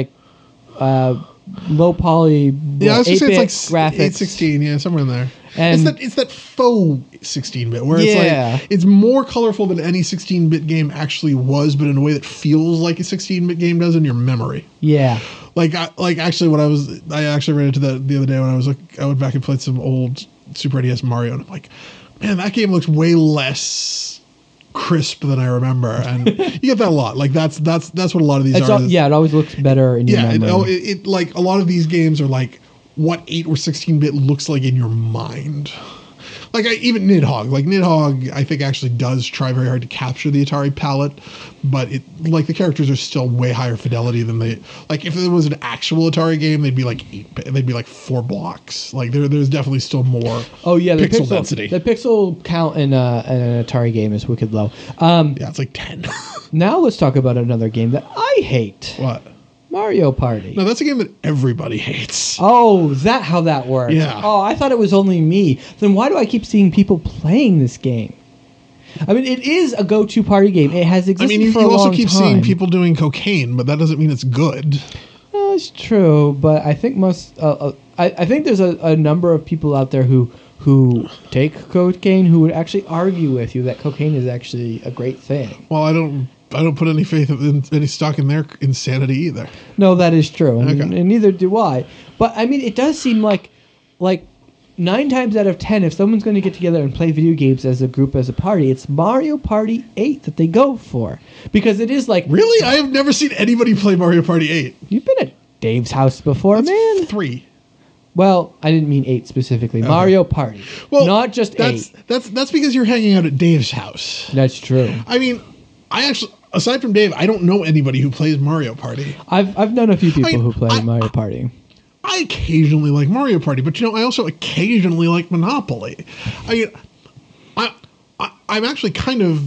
low poly. Yeah, I was just saying it's like graphics. 816, yeah, somewhere in there. And it's that faux 16-bit where it's like it's more colorful than any 16-bit game actually was, but in a way that feels like a 16-bit game does in your memory. Yeah. I actually ran into that the other day when I went back and played some old Super NES Mario, and I'm like, man, that game looks way less crisp than I remember, and you get that a lot. Like that's what a lot of these are. It always looks better in your memory. It like a lot of these games are like what 8 or 16-bit looks like in your mind. Like even Nidhogg. Like Nidhogg, I think actually does try very hard to capture the Atari palette, but the characters are still way higher fidelity than they. Like if there was an actual Atari game, they'd be like 8-bit. They'd be like 4 blocks. Like there's definitely still more. Oh yeah, the pixel density. The pixel count in an Atari game is wicked low. Yeah, it's like 10. Now let's talk about another game that I hate. What? Mario Party. No, that's a game that everybody hates. Oh, is that how that works? Yeah. Oh, I thought it was only me. Then why do I keep seeing people playing this game? I mean, it is a go-to party game. It has existed for a long time. You also keep seeing people doing cocaine, but that doesn't mean it's good. No, it's true, but I think I think there's a number of people out there who take cocaine who would actually argue with you that cocaine is actually a great thing. Well, I don't put any faith in any stock in their insanity either. No, that is true, and neither do I. But I mean, it does seem like 9 times out of 10, if someone's going to get together and play video games as a group, as a party, it's Mario Party 8 that they go for, because it is like really. I have never seen anybody play Mario Party 8. You've been at Dave's house before, man. 3. Well, I didn't mean 8 specifically. Okay. Mario Party. Well, not just 8. That's because you're hanging out at Dave's house. That's true. I mean, I actually, aside from Dave, I don't know anybody who plays Mario Party. I've known a few people who play Mario Party. I occasionally like Mario Party, but I also occasionally like Monopoly. I mean, I'm actually kind of.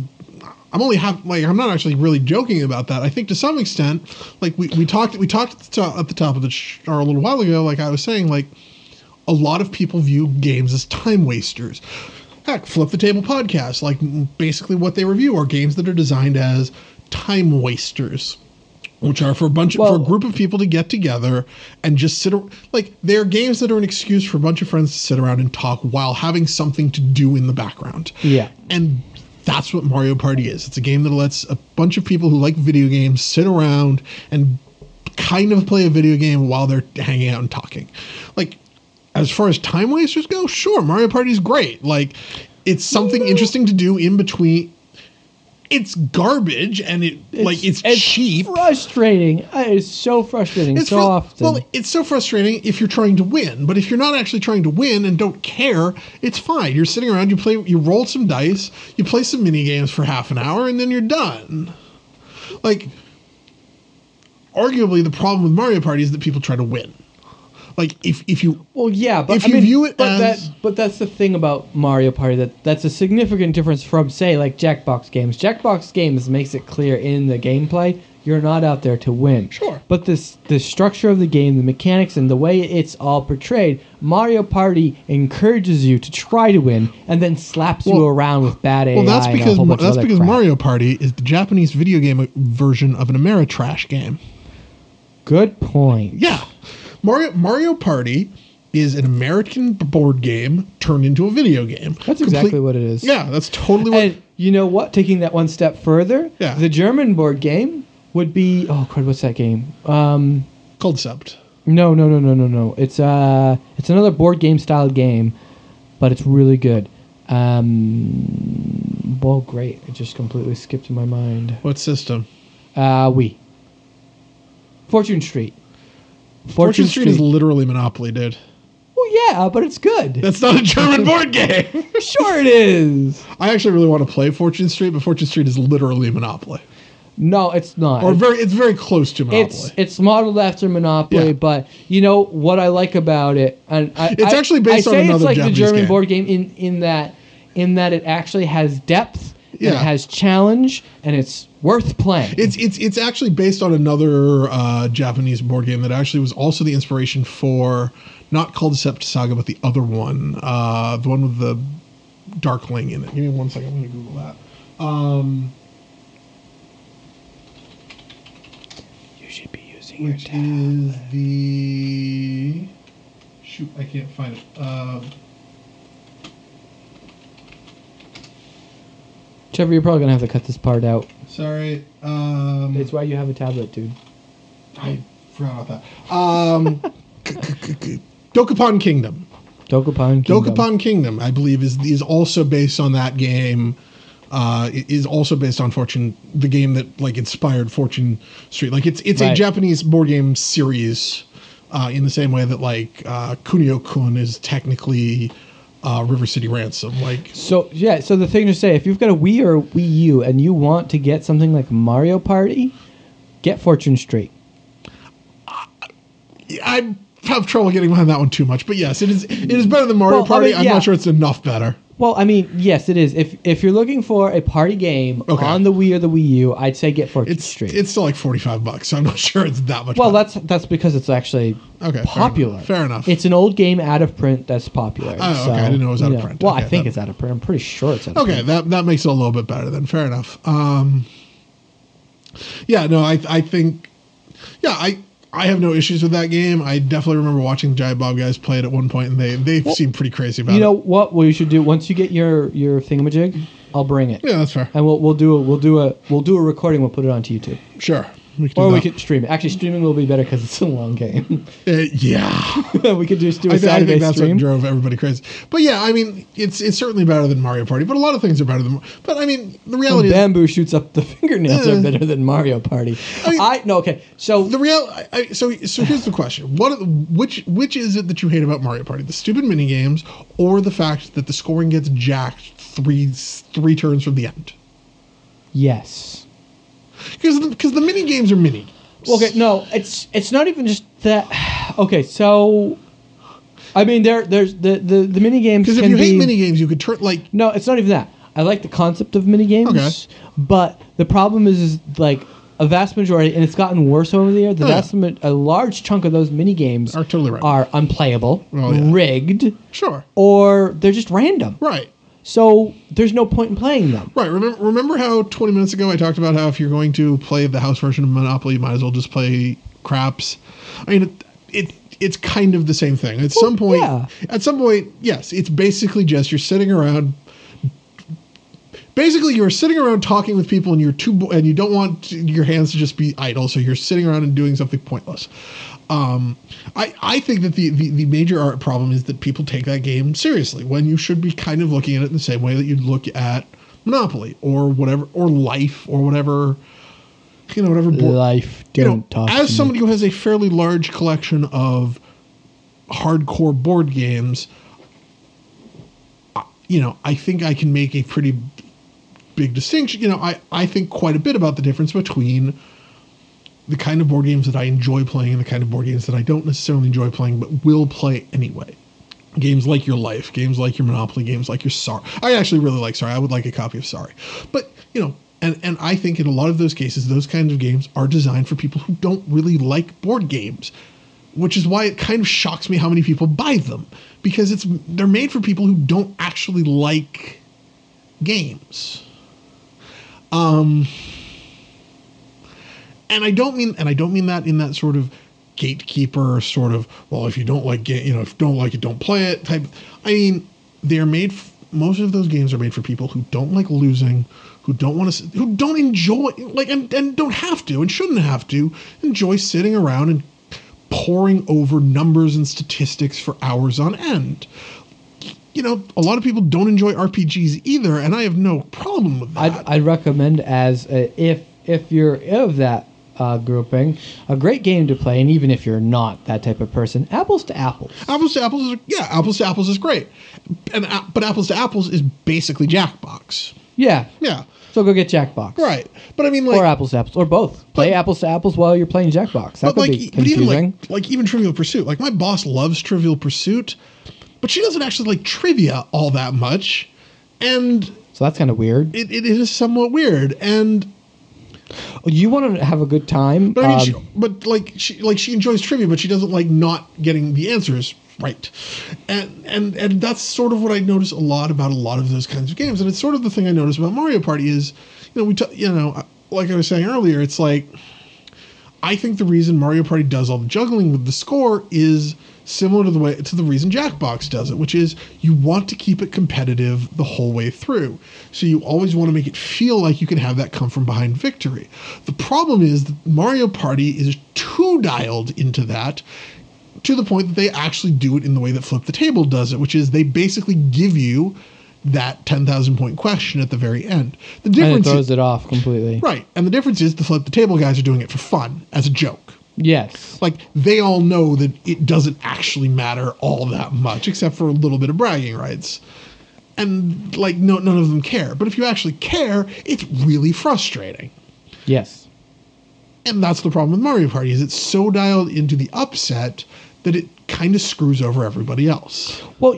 I'm not actually really joking about that. I think to some extent, like we talked at the top of the show a little while ago, like I was saying, like a lot of people view games as time wasters. Heck, Flip the Table podcast, like basically what they review are games that are designed as time wasters. which are for for a group of people to get together and just like they're games that are an excuse for a bunch of friends to sit around and talk while having something to do in the background. Yeah. And that's what Mario Party is. It's a game that lets a bunch of people who like video games sit around and kind of play a video game while they're hanging out and talking. Like, as far as time wasters go, sure, Mario Party is great. Like, it's something interesting to do in between. It's garbage and it's cheap. Frustrating. It's so frustrating often. Well, it's so frustrating if you're trying to win, but if you're not actually trying to win and don't care, it's fine. You're sitting around, you roll some dice, you play some mini games for half an hour, and then you're done. Like, arguably, the problem with Mario Party is that people try to win. Like, if you... Well, yeah, but if you view it as... But that's the thing about Mario Party, that's a significant difference from, say, like Jackbox games. Jackbox games makes it clear in the gameplay, you're not out there to win. Sure. But the structure of the game, the mechanics, and the way it's all portrayed, Mario Party encourages you to try to win and then slaps you around with bad AI. Well, that's because crap. Mario Party is the Japanese video game version of an Ameritrash game. Good point. Yeah. Mario Party is an American board game turned into a video game. That's exactly what it is. Yeah, that's totally what... And you know what? Taking that one step further, the German board game would be... Oh, crud, what's that game? Concept. No. It's another board game style game, but it's really good. Well, great. It just completely skipped my mind. What system? Wii. Fortune Street. Fortune Street is literally Monopoly, dude. Well, yeah, but it's good. That's not a German board game. Sure it is. I actually really want to play Fortune Street, but Fortune Street is literally Monopoly. No, it's not. It's very close to Monopoly. It's modeled after Monopoly, but you know what I like about it, and it's actually based on another Japanese game. It's like the German board game in that it actually has depth. Yeah. It has challenge, and it's worth playing. It's actually based on another Japanese board game that actually was also the inspiration for not Concept Saga, but the other one, the one with the Darkling in it. Give me 1 second. I'm going to Google that. You should be using your tab. Which is the... Shoot, I can't find it. Trevor, you're probably going to have to cut this part out. Sorry. It's why you have a tablet, dude. I forgot about that. Dokapon Kingdom. Dokapon Kingdom, I believe, is also based on that game. Is also based on Fortune, the game that like inspired Fortune Street. Like it's a Japanese board game series, in the same way that like Kunio-kun is technically River City Ransom. So the thing to say, if you've got a Wii or Wii U and you want to get something like Mario Party, get Fortune Street. I have trouble getting behind that one too much, but yes, it is better than Mario Party. I'm not sure it's enough better. Well, I mean, yes, it is. If you're looking for a party game on the Wii or the Wii U, I'd say get Fortune Street. It's still like $45, so I'm not sure it's that much. Well, that's because it's actually popular. Fair enough. It's an old game out of print that's popular. Oh, okay. I didn't know it was out of print. Well, I think it's out of print. I'm pretty sure it's out of print. Okay, that makes it a little bit better then. Fair enough. I think... Yeah, I have no issues with that game. I definitely remember watching the Giant Bob guys play it at one point, and they seem pretty crazy about it. You know what we should do? Once you get your thingamajig, I'll bring it. Yeah, that's fair. And we'll do a recording. We'll put it onto YouTube. Sure. We could stream it. Actually, streaming will be better because it's a long game. Yeah. We could just do a Saturday I think that's stream. what drove everybody crazy. But yeah, I mean, it's certainly better than Mario Party, but a lot of things are better than... But I mean, the reality is... Bamboo shoots up the fingernails are better than Mario Party. So... So here's the question. Which is it that you hate about Mario Party? The stupid minigames or the fact that the scoring gets jacked three turns from the end? Yes. Because the mini games are mini. Okay, no, it's not even just that. Okay, so I mean there's the mini games. Because if you hate mini games, you could turn like. No, it's not even that. I like the concept of mini games, but the problem is like a vast majority, and it's gotten worse over the years. A large chunk of those mini games are totally right. Are unplayable, rigged, sure, or they're just random, right. So there's no point in playing them. Right. Remember how 20 minutes ago I talked about how if you're going to play the house version of Monopoly, you might as well just play craps. I mean, it's kind of the same thing. At some point, yes, it's basically just you're sitting around. Basically, you're sitting around talking with people, and and you don't want your hands to just be idle, so you're sitting around and doing something pointless. I think that the major art problem is that people take that game seriously when you should be kind of looking at it in the same way that you'd look at Monopoly or whatever, or Life or whatever, whatever. Life, don't talk to me. As somebody who has a fairly large collection of hardcore board games, I think I can make a pretty big distinction. I think quite a bit about the difference between the kind of board games that I enjoy playing and the kind of board games that I don't necessarily enjoy playing but will play anyway. Games like your Life, games like your Monopoly, games like your Sorry. I actually really like Sorry. I would like a copy of Sorry. But, and I think in a lot of those cases, those kinds of games are designed for people who don't really like board games, which is why it kind of shocks me how many people buy them, because they're made for people who don't actually like games. And I don't mean that in that sort of gatekeeper sort of, well, if you don't like if you don't like it, don't play it type. I mean, they're made. Most of those games are made for people who don't like losing, who don't enjoy, and don't have to and shouldn't have to enjoy sitting around and poring over numbers and statistics for hours on end. A lot of people don't enjoy RPGs either, and I have no problem with that. I'd recommend if you're of that grouping, a great game to play, and even if you're not that type of person, Apples to Apples. Apples to Apples is great, but Apples to Apples is basically Jackbox. Yeah. So go get Jackbox. Right, but I mean, or Apples to Apples, or both. Play Apples to Apples while you're playing Jackbox. That could be confusing. Even Trivial Pursuit. Like, my boss loves Trivial Pursuit, but she doesn't actually like trivia all that much, and so that's kind of weird. It is somewhat weird, and you want to have a good time. But I mean, she enjoys trivia, but she doesn't like not getting the answers right, and that's sort of what I notice a lot about a lot of those kinds of games, and it's sort of the thing I notice about Mario Party is, like I was saying earlier, it's like, I think the reason Mario Party does all the juggling with the score is similar to the reason Jackbox does it, which is you want to keep it competitive the whole way through. So you always want to make it feel like you can have that come from behind victory. The problem is that Mario Party is too dialed into that, to the point that they actually do it in the way that Flip the Table does it, which is they basically give you that 10,000 point question at the very end. The difference and it throws it off completely. Right. And the difference is the Flip the Table guys are doing it for fun, as a joke. Yes. Like, they all know that it doesn't actually matter all that much, except for a little bit of bragging rights. And, none of them care. But if you actually care, it's really frustrating. Yes. And that's the problem with Mario Party, is it's so dialed into the upset that it kind of screws over everybody else. Well,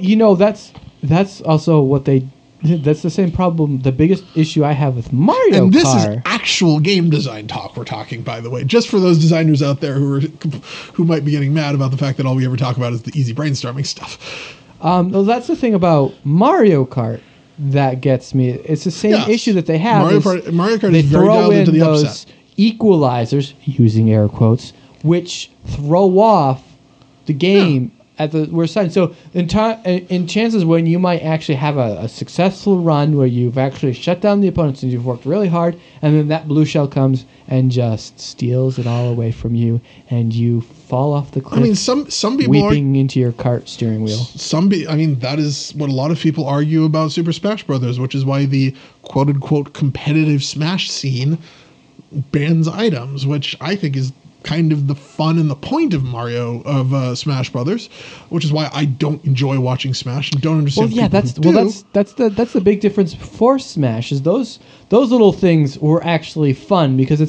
that's also that's the same problem. The biggest issue I have with Mario Kart. And this is actual game design talk we're talking, by the way. Just for those designers out there who might be getting mad about the fact that all we ever talk about is the easy brainstorming stuff. Well, that's the thing about Mario Kart that gets me. It's the same issue that they have. Mario Kart is very dialed into the upset. Equalizers, using air quotes, which throw off the game at the worst time. So in chances when you might actually have a successful run where you've actually shut down the opponents and you've worked really hard, and then that blue shell comes and just steals it all away from you, and you fall off the cliff. I mean, some people weeping into your cart steering wheel. That is what a lot of people argue about Super Smash Brothers, which is why the quote unquote competitive Smash scene bans items, which I think is kind of the fun and the point of Smash Brothers, which is why I don't enjoy watching Smash and don't understand. That's the big difference for Smash, is those little things were actually fun because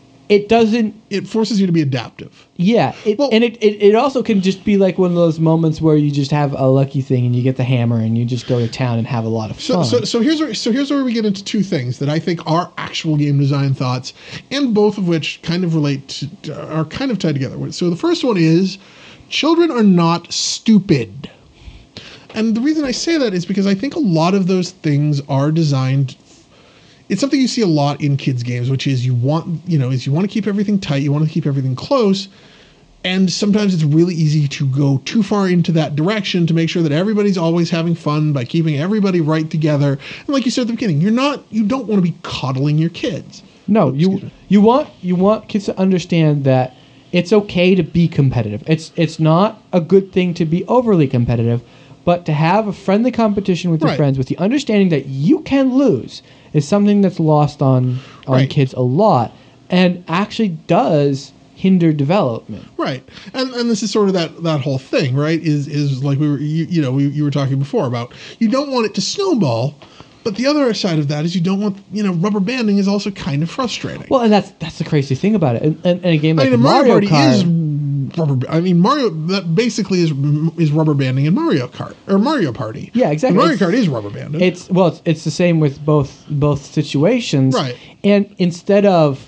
it forces you to be adaptive. Yeah, it also can just be like one of those moments where you just have a lucky thing and you get the hammer and you just go to town and have a lot of fun. So here's where we get into two things that I think are actual game design thoughts, and both of which kind of are kind of tied together. So the first one is, children are not stupid. And the reason I say that is because I think a lot of those things are designed. It's something you see a lot in kids games, which is you want to keep everything tight, you want to keep everything close, and sometimes it's really easy to go too far into that direction to make sure that everybody's always having fun by keeping everybody right together. And like you said at the beginning, you don't want to be coddling your kids. No, you want kids to understand that it's okay to be competitive. It's not a good thing to be overly competitive, but to have a friendly competition with your friends with the understanding that you can lose is something that's lost on kids a lot and actually does hinder development. Right. And this is sort of that whole thing, right? Is like you were talking before about you don't want it to snowball, but the other side of that is you don't want, rubber banding is also kind of frustrating. Well, and that's the crazy thing about it. And a game like Mario Kart is Mario, that basically is rubber banding in Mario Kart or Mario Party. Yeah, exactly. And Mario Kart is rubber banded. It's the same with both situations. Right. And instead of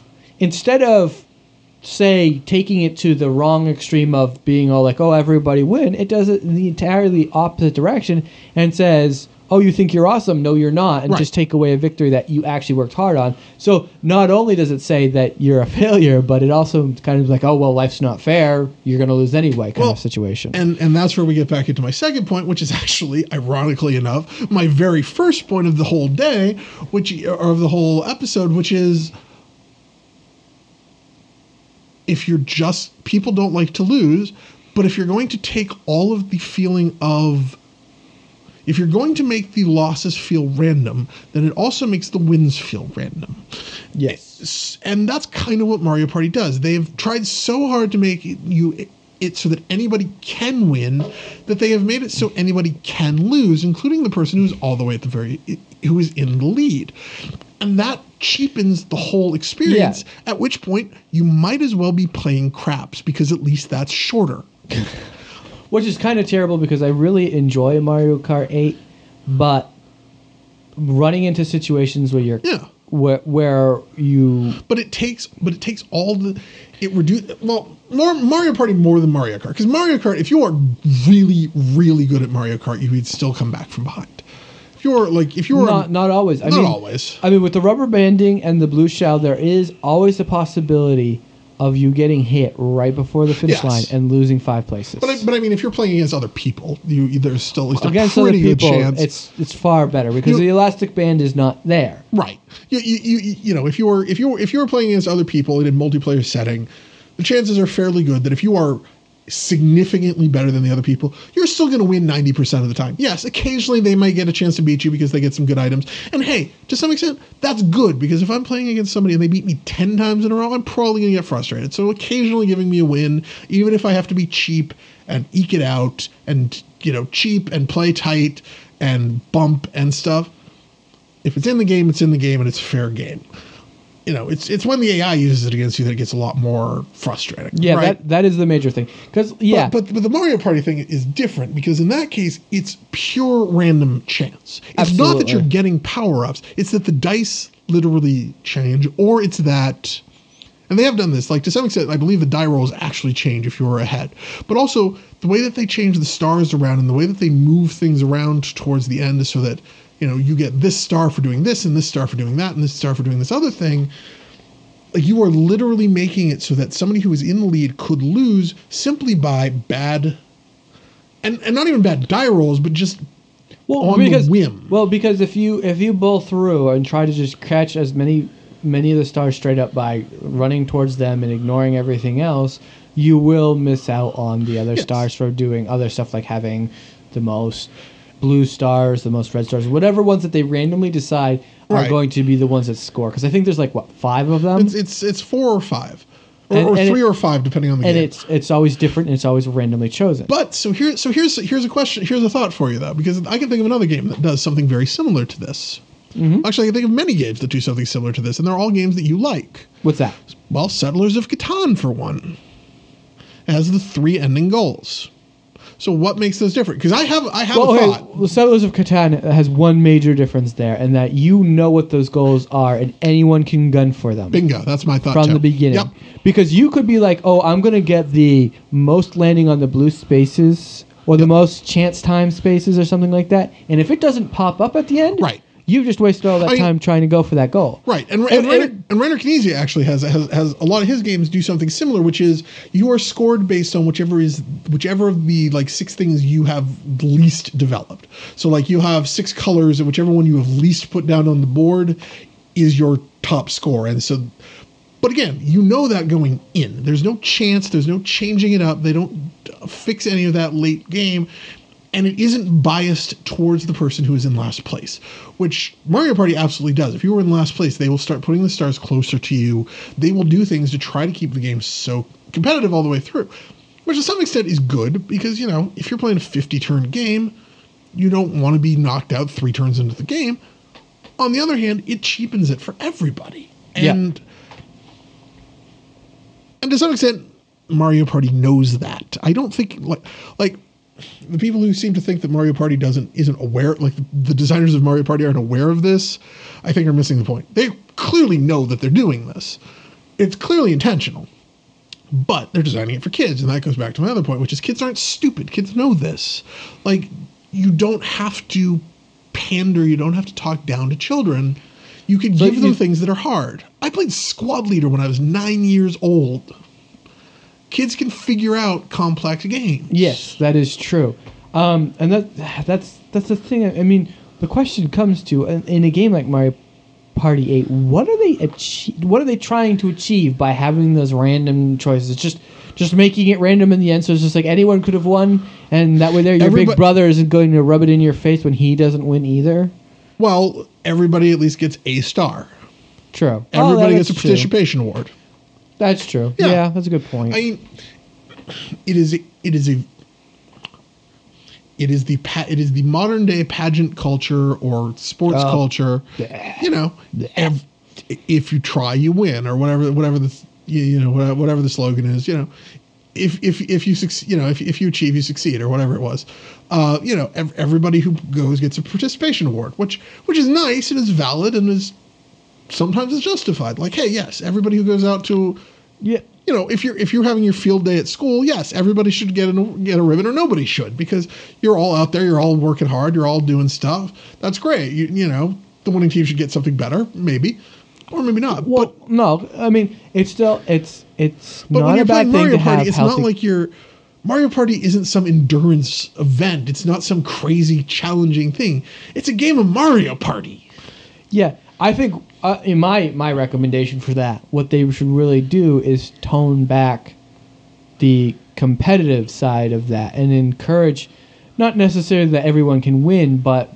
say taking it to the wrong extreme of being all like, oh, everybody win, it does it in the entirely opposite direction and says, oh, you think you're awesome? No, you're not. And just take away a victory that you actually worked hard on. So not only does it say that you're a failure, but it also kind of like, oh, well, life's not fair. You're going to lose anyway kind of situation. And that's where we get back into my second point, which is actually, ironically enough, my very first point of the whole day, of the whole episode, which is people don't like to lose, but if you're going to take all of the feeling of, if you're going to make the losses feel random, then it also makes the wins feel random. Yes. And that's kind of what Mario Party does. They've tried so hard to make it so that anybody can win, that they have made it so anybody can lose, including the person who's all the way at who is in the lead. And that cheapens the whole experience, at which point you might as well be playing craps, because at least that's shorter. Which is kind of terrible because I really enjoy Mario Kart 8, but running into situations where you're where you but it takes all the Mario Party more than Mario Kart, because Mario Kart, if you are really really good at Mario Kart, you would still come back from behind. If you're not always. Always. I mean, with the rubber banding and the blue shell, there is always a possibility of you getting hit right before the finish line and losing 5 places. But I mean, if you're playing against other people, there's still at least against a pretty other people, good chance. It's far better because the elastic band is not there. Right. If you were playing against other people in a multiplayer setting, the chances are fairly good that if you are significantly better than the other people, you're still going to win 90% of the time. Yes, occasionally they might get a chance to beat you because they get some good items. And hey, to some extent, that's good, because if I'm playing against somebody and they beat me 10 times in a row, I'm probably going to get frustrated. So occasionally giving me a win, even if I have to be cheap and eke it out and, cheap and play tight and bump and stuff, if it's in the game, it's in the game and it's a fair game. It's when the AI uses it against you that it gets a lot more frustrating. Yeah, right? that is the major thing. Because but the Mario Party thing is different, because in that case it's pure random chance. It's Absolutely. Not that you're getting power-ups; it's that the dice literally change, or it's that. And they have done this, like to some extent. I believe the die rolls actually change if you're ahead, but also the way that they change the stars around and the way that they move things around towards the end, so that. You get this star for doing this, and this star for doing that, and this star for doing this other thing. Like, you are literally making it so that somebody who is in the lead could lose simply by bad, and not even bad die rolls, but just the whim. Well, because if you bowl through and try to just catch as many of the stars straight up by running towards them and ignoring everything else, you will miss out on the other stars for doing other stuff, like having the most blue stars, the most red stars, whatever ones that they randomly decide are going to be the ones that score. Because I think there's 5 of them. It's 4 or 5, or 3 or 5 depending on the game. And it's always different, and it's always randomly chosen. But here's a question. Here's a thought for you though, because I can think of another game that does something very similar to this. Mm-hmm. Actually, I can think of many games that do something similar to this, and they're all games that you like. What's that? Well, Settlers of Catan, for one, has the 3 ending goals. So what makes those different? Because I have a thought. Well, Settlers of Catan has one major difference there, and that you know what those goals are, and anyone can gun for them. Bingo, that's my thought from the beginning. Yep. Because you could be like, oh, I'm going to get the most landing on the blue spaces, or the most chance time spaces or something like that. And if it doesn't pop up at the end, Right. you've just wasted all that time trying to go for that goal. Right, and Reiner Knizia actually has a lot of his games do something similar, which is you are scored based on whichever of the like 6 things you have least developed. So like you have 6 colors, and whichever one you have least put down on the board is your top score. And so, but again, you know that going in. There's no chance. There's no changing it up. They don't fix any of that late game. And it isn't biased towards the person who is in last place, which Mario Party absolutely does. If you were in last place, they will start putting the stars closer to you. They will do things to try to keep the game so competitive all the way through, which to some extent is good because, you know, if you're playing a 50-turn game, you don't want to be knocked out 3 turns into the game. On the other hand, it cheapens it for everybody. And to some extent, Mario Party knows that. I don't think, like the people who seem to think that Mario Party isn't aware, like the designers of Mario Party aren't aware of this, I think are missing the point. They clearly know that they're doing this. It's clearly intentional, but they're designing it for kids. And that goes back to my other point, which is kids aren't stupid. Kids know this. Like, you don't have to pander. You don't have to talk down to children. You could give them things that are hard. I played Squad Leader when I was 9 years old. Kids can figure out complex games. Yes, that is true. And that's the thing. I mean, the question comes to in a game like Mario Party 8, what are they trying to achieve by having those random choices? Just making it random in the end, so it's just like anyone could have won, and that way your big brother isn't going to rub it in your face when he doesn't win either. Well, everybody at least gets a star. True. Everybody gets a participation award. That's true. Yeah, that's a good point. I mean, it is the modern day pageant culture or sports culture. You know, if you try, you win, or whatever the slogan is. You know, if you succeed, you know, if you achieve, you succeed, or whatever it was. You know, everybody who goes gets a participation award, which is nice and is valid and is sometimes is justified. Like, hey, yes, everybody who goes out to, you know, if you're having your field day at school, yes, everybody should get a ribbon, or nobody should, because you're all out there, you're all working hard, you're all doing stuff. That's great. You know, the winning team should get something better, maybe, or maybe not. Well, but no, I mean, it's still it's but not when you're a bad playing thing Mario to Party, have it's healthy. not like Mario Party isn't some endurance event. It's not some crazy challenging thing. It's a game of Mario Party. Yeah, I think in my recommendation for that, what they should really do is tone back the competitive side of that and encourage, not necessarily that everyone can win, but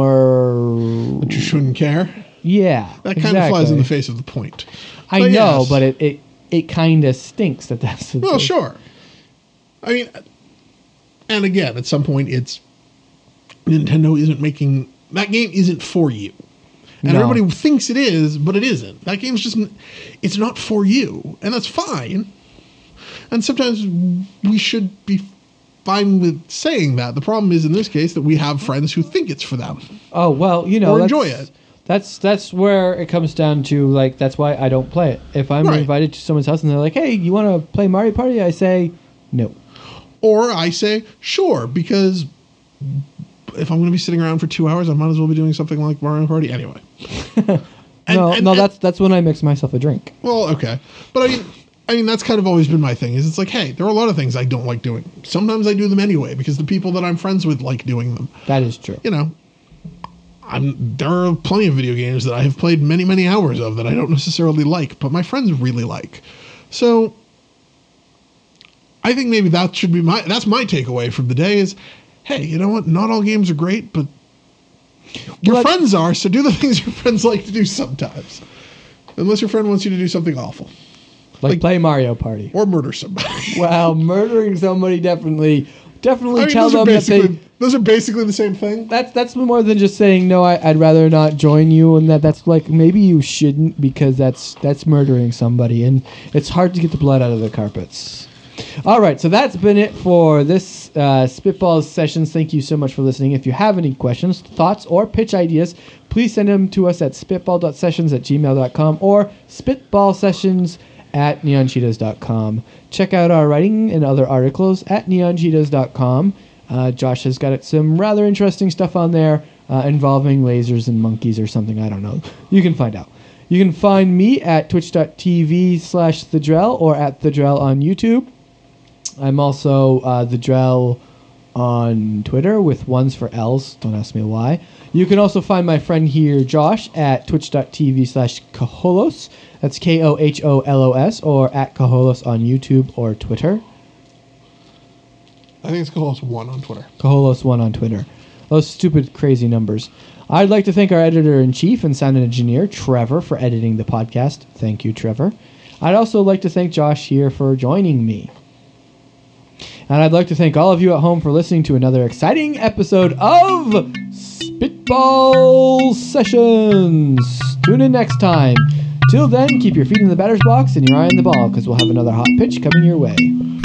more. But you shouldn't care. Yeah, that kind of flies in the face of the point. I know, yes. But it kind of stinks that that's the well, sure. I mean, and again, at some point, it's Nintendo isn't making that game isn't for you. And everybody thinks it is, but it isn't. That game's just, it's not for you. And that's fine. And sometimes we should be fine with saying that. The problem is, in this case, that we have friends who think it's for them. Oh, well, you know. Or enjoy it. That's where it comes down to, like, that's why I don't play it. If I'm invited to someone's house and they're like, hey, you want to play Mario Party? I say, no. Or I say, sure, because if I'm going to be sitting around for 2 hours, I might as well be doing something like Mario Party anyway. That's when I mix myself a drink. Well, okay. But I mean, that's kind of always been my thing, is it's like, hey, there are a lot of things I don't like doing. Sometimes I do them anyway, because the people that I'm friends with like doing them. That is true. You know, there are plenty of video games that I have played many, many hours of that I don't necessarily like, but my friends really like. So I think maybe that should be that's my takeaway from the day is, hey, you know what? Not all games are great, but your friends are, so do the things your friends like to do sometimes. Unless your friend wants you to do something awful. Like play Mario Party. Or murder somebody. Well, murdering somebody definitely I mean, tell them that those are basically the same thing. That's more than just saying, no, I'd rather not join you, and that's like, maybe you shouldn't, because that's murdering somebody, and it's hard to get the blood out of the carpets. All right, so that's been it for this Spitballs sessions. Thank you so much for listening. If you have any questions, thoughts, or pitch ideas, please send them to us at spitball.sessions@gmail.com or spitballsessions@neoncheetahs.com. Check out our writing and other articles at neoncheetahs.com. Josh has got some rather interesting stuff on there involving lasers and monkeys or something. I don't know. You can find out. You can find me at twitch.tv/TheDrell or at TheDrell on YouTube. I'm also TheDrell on Twitter with ones for L's. Don't ask me why. You can also find my friend here, Josh, at twitch.tv/Koholos. That's KOHOLOS, or at Koholos on YouTube or Twitter. I think it's Koholos1 on Twitter. Koholos1 on Twitter. Those stupid, crazy numbers. I'd like to thank our editor-in-chief and sound engineer, Trevor, for editing the podcast. Thank you, Trevor. I'd also like to thank Josh here for joining me. And I'd like to thank all of you at home for listening to another exciting episode of Spitball Sessions. Tune in next time. Till then, keep your feet in the batter's box and your eye on the ball, because we'll have another hot pitch coming your way.